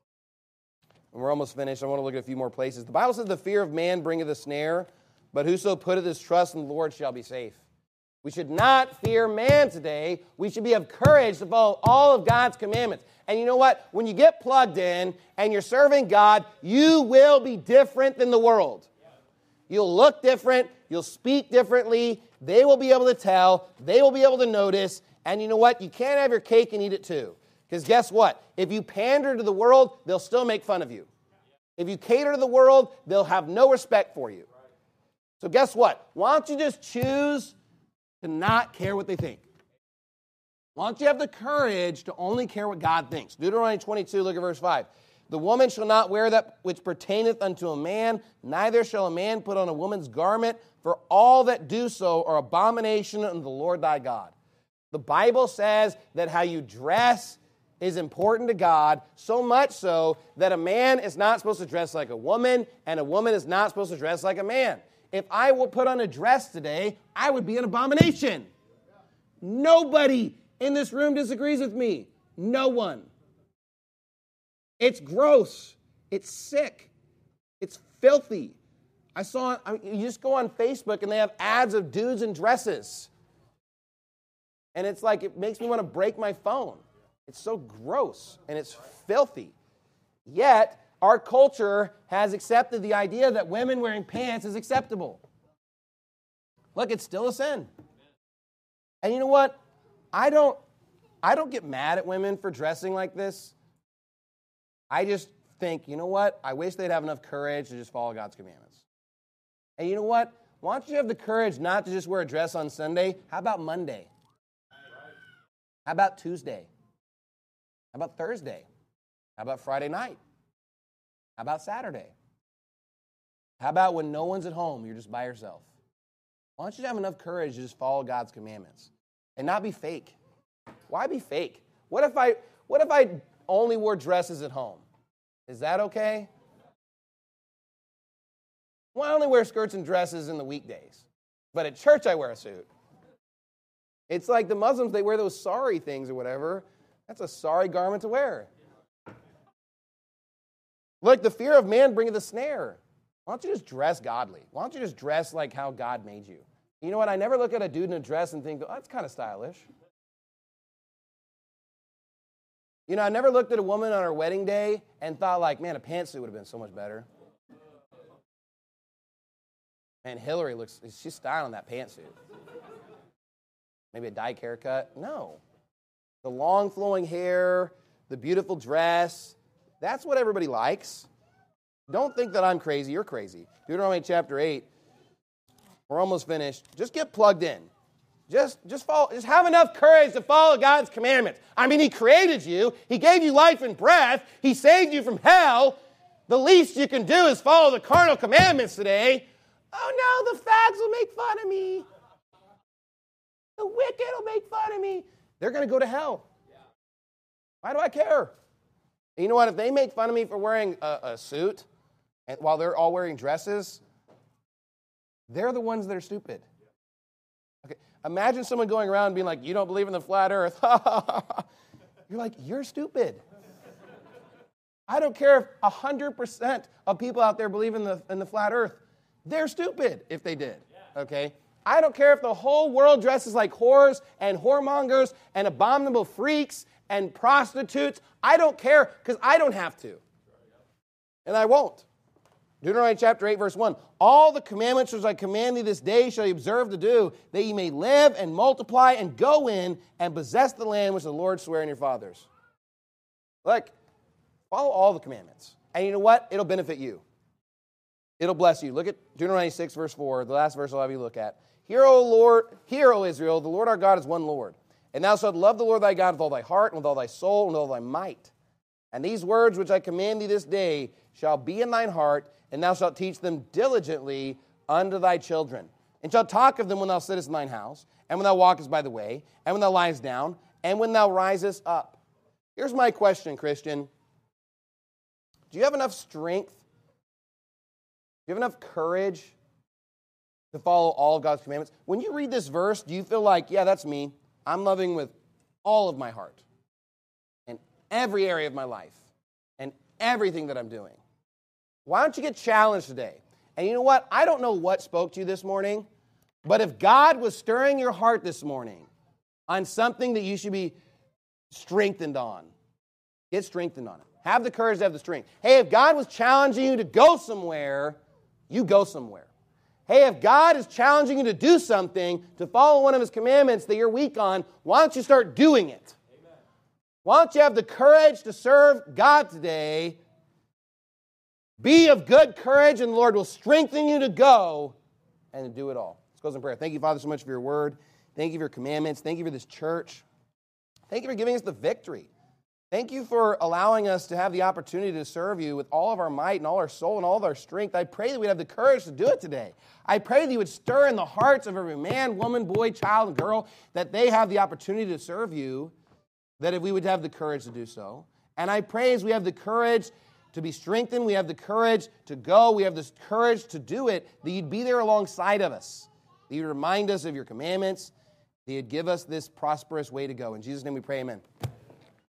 And we're almost finished. I want to look at a few more places. The Bible says the fear of man bringeth a snare, but whoso putteth his trust in the Lord shall be safe. We should not fear man today. We should be of courage to follow all of God's commandments. And you know what? When you get plugged in and you're serving God, you will be different than the world. You'll look different. You'll speak differently. They will be able to tell. They will be able to notice. And you know what? You can't have your cake and eat it too. Because guess what? If you pander to the world, they'll still make fun of you. If you cater to the world, they'll have no respect for you. So guess what? Why don't you just choose to not care what they think? Why don't you have the courage to only care what God thinks? Deuteronomy twenty-two, look at verse five. The woman shall not wear that which pertaineth unto a man, neither shall a man put on a woman's garment, for all that do so are abomination unto the Lord thy God. The Bible says that how you dress is important to God, so much so that a man is not supposed to dress like a woman, and a woman is not supposed to dress like a man. If I will put on a dress today, I would be an abomination. Nobody in this room disagrees with me. No one. It's gross. It's sick. It's filthy. I saw, I mean, you just go on Facebook and they have ads of dudes in dresses. And it's like, it makes me want to break my phone. It's so gross and it's filthy. Yet, our culture has accepted the idea that women wearing pants is acceptable. Look, it's still a sin. And you know what? I don't, I don't get mad at women for dressing like this. I just think, you know what? I wish they'd have enough courage to just follow God's commandments. And you know what? Why don't you have the courage not to just wear a dress on Sunday? How about Monday? How about Tuesday? How about Thursday? How about Friday night? How about Saturday? How about when no one's at home, you're just by yourself? Why don't you have enough courage to just follow God's commandments and not be fake? Why be fake? What if I what if I only wore dresses at home? Is that okay? Well, I only wear skirts and dresses in the weekdays, but at church I wear a suit. It's like the Muslims, they wear those sari things or whatever. That's a sorry garment to wear. Look, the fear of man bringeth a snare. Why don't you just dress godly? Why don't you just dress like how God made you? You know what? I never look at a dude in a dress and think, oh, that's kind of stylish. You know, I never looked at a woman on her wedding day and thought like, man, a pantsuit would have been so much better. Man, Hillary looks, she's styling that pantsuit. Maybe a dyke haircut. No. The long flowing hair, the beautiful dress, that's what everybody likes. Don't think that I'm crazy. You're crazy. Deuteronomy chapter eight. We're almost finished. Just get plugged in. Just, just follow. Just have enough courage to follow God's commandments. I mean, He created you. He gave you life and breath. He saved you from hell. The least you can do is follow the carnal commandments today. Oh no, the fags will make fun of me. The wicked will make fun of me. They're going to go to hell. Why do I care? And you know what? If they make fun of me for wearing a, a suit and while they're all wearing dresses, they're the ones that are stupid. Okay, imagine someone going around and being like, you don't believe in the flat earth. You're like, you're stupid. I don't care if one hundred percent of people out there believe in the, in the flat earth. They're stupid if they did. Okay? I don't care if the whole world dresses like whores and whoremongers and abominable freaks and prostitutes. I don't care because I don't have to. And I won't. Deuteronomy chapter eight, verse one. All the commandments which I command thee this day shall ye observe to do, that ye may live and multiply and go in and possess the land which the Lord sware in your fathers. Look, follow all the commandments. And you know what? It'll benefit you. It'll bless you. Look at Deuteronomy six, verse four, the last verse I'll have you look at. Hear, O Lord, hear, O Israel, the Lord our God is one Lord. And thou shalt love the Lord thy God with all thy heart, and with all thy soul, and with all thy might. And these words which I command thee this day shall be in thine heart, and thou shalt teach them diligently unto thy children. And shalt talk of them when thou sittest in thine house, and when thou walkest by the way, and when thou liest down, and when thou risest up. Here's my question, Christian. Do you have enough strength? Do you have enough courage to follow all of God's commandments? When you read this verse, do you feel like, yeah, that's me. I'm loving with all of my heart and every area of my life and everything that I'm doing? Why don't you get challenged today? And you know what? I don't know what spoke to you this morning, but if God was stirring your heart this morning on something that you should be strengthened on, get strengthened on it. Have the courage to have the strength. Hey, if God was challenging you to go somewhere, you go somewhere. Hey, if God is challenging you to do something, to follow one of His commandments that you're weak on, why don't you start doing it? Amen. Why don't you have the courage to serve God today? Be of good courage, and the Lord will strengthen you to go and to do it all. Let's close in prayer. Thank you, Father, so much for your word. Thank you for your commandments. Thank you for this church. Thank you for giving us the victory. Thank you for allowing us to have the opportunity to serve you with all of our might and all our soul and all of our strength. I pray that we'd have the courage to do it today. I pray that you would stir in the hearts of every man, woman, boy, child, and girl, that they have the opportunity to serve you, that if we would have the courage to do so. And I pray as we have the courage to be strengthened, we have the courage to go, we have the courage to do it, that you'd be there alongside of us, that you'd remind us of your commandments, that you'd give us this prosperous way to go. In Jesus' name we pray, amen.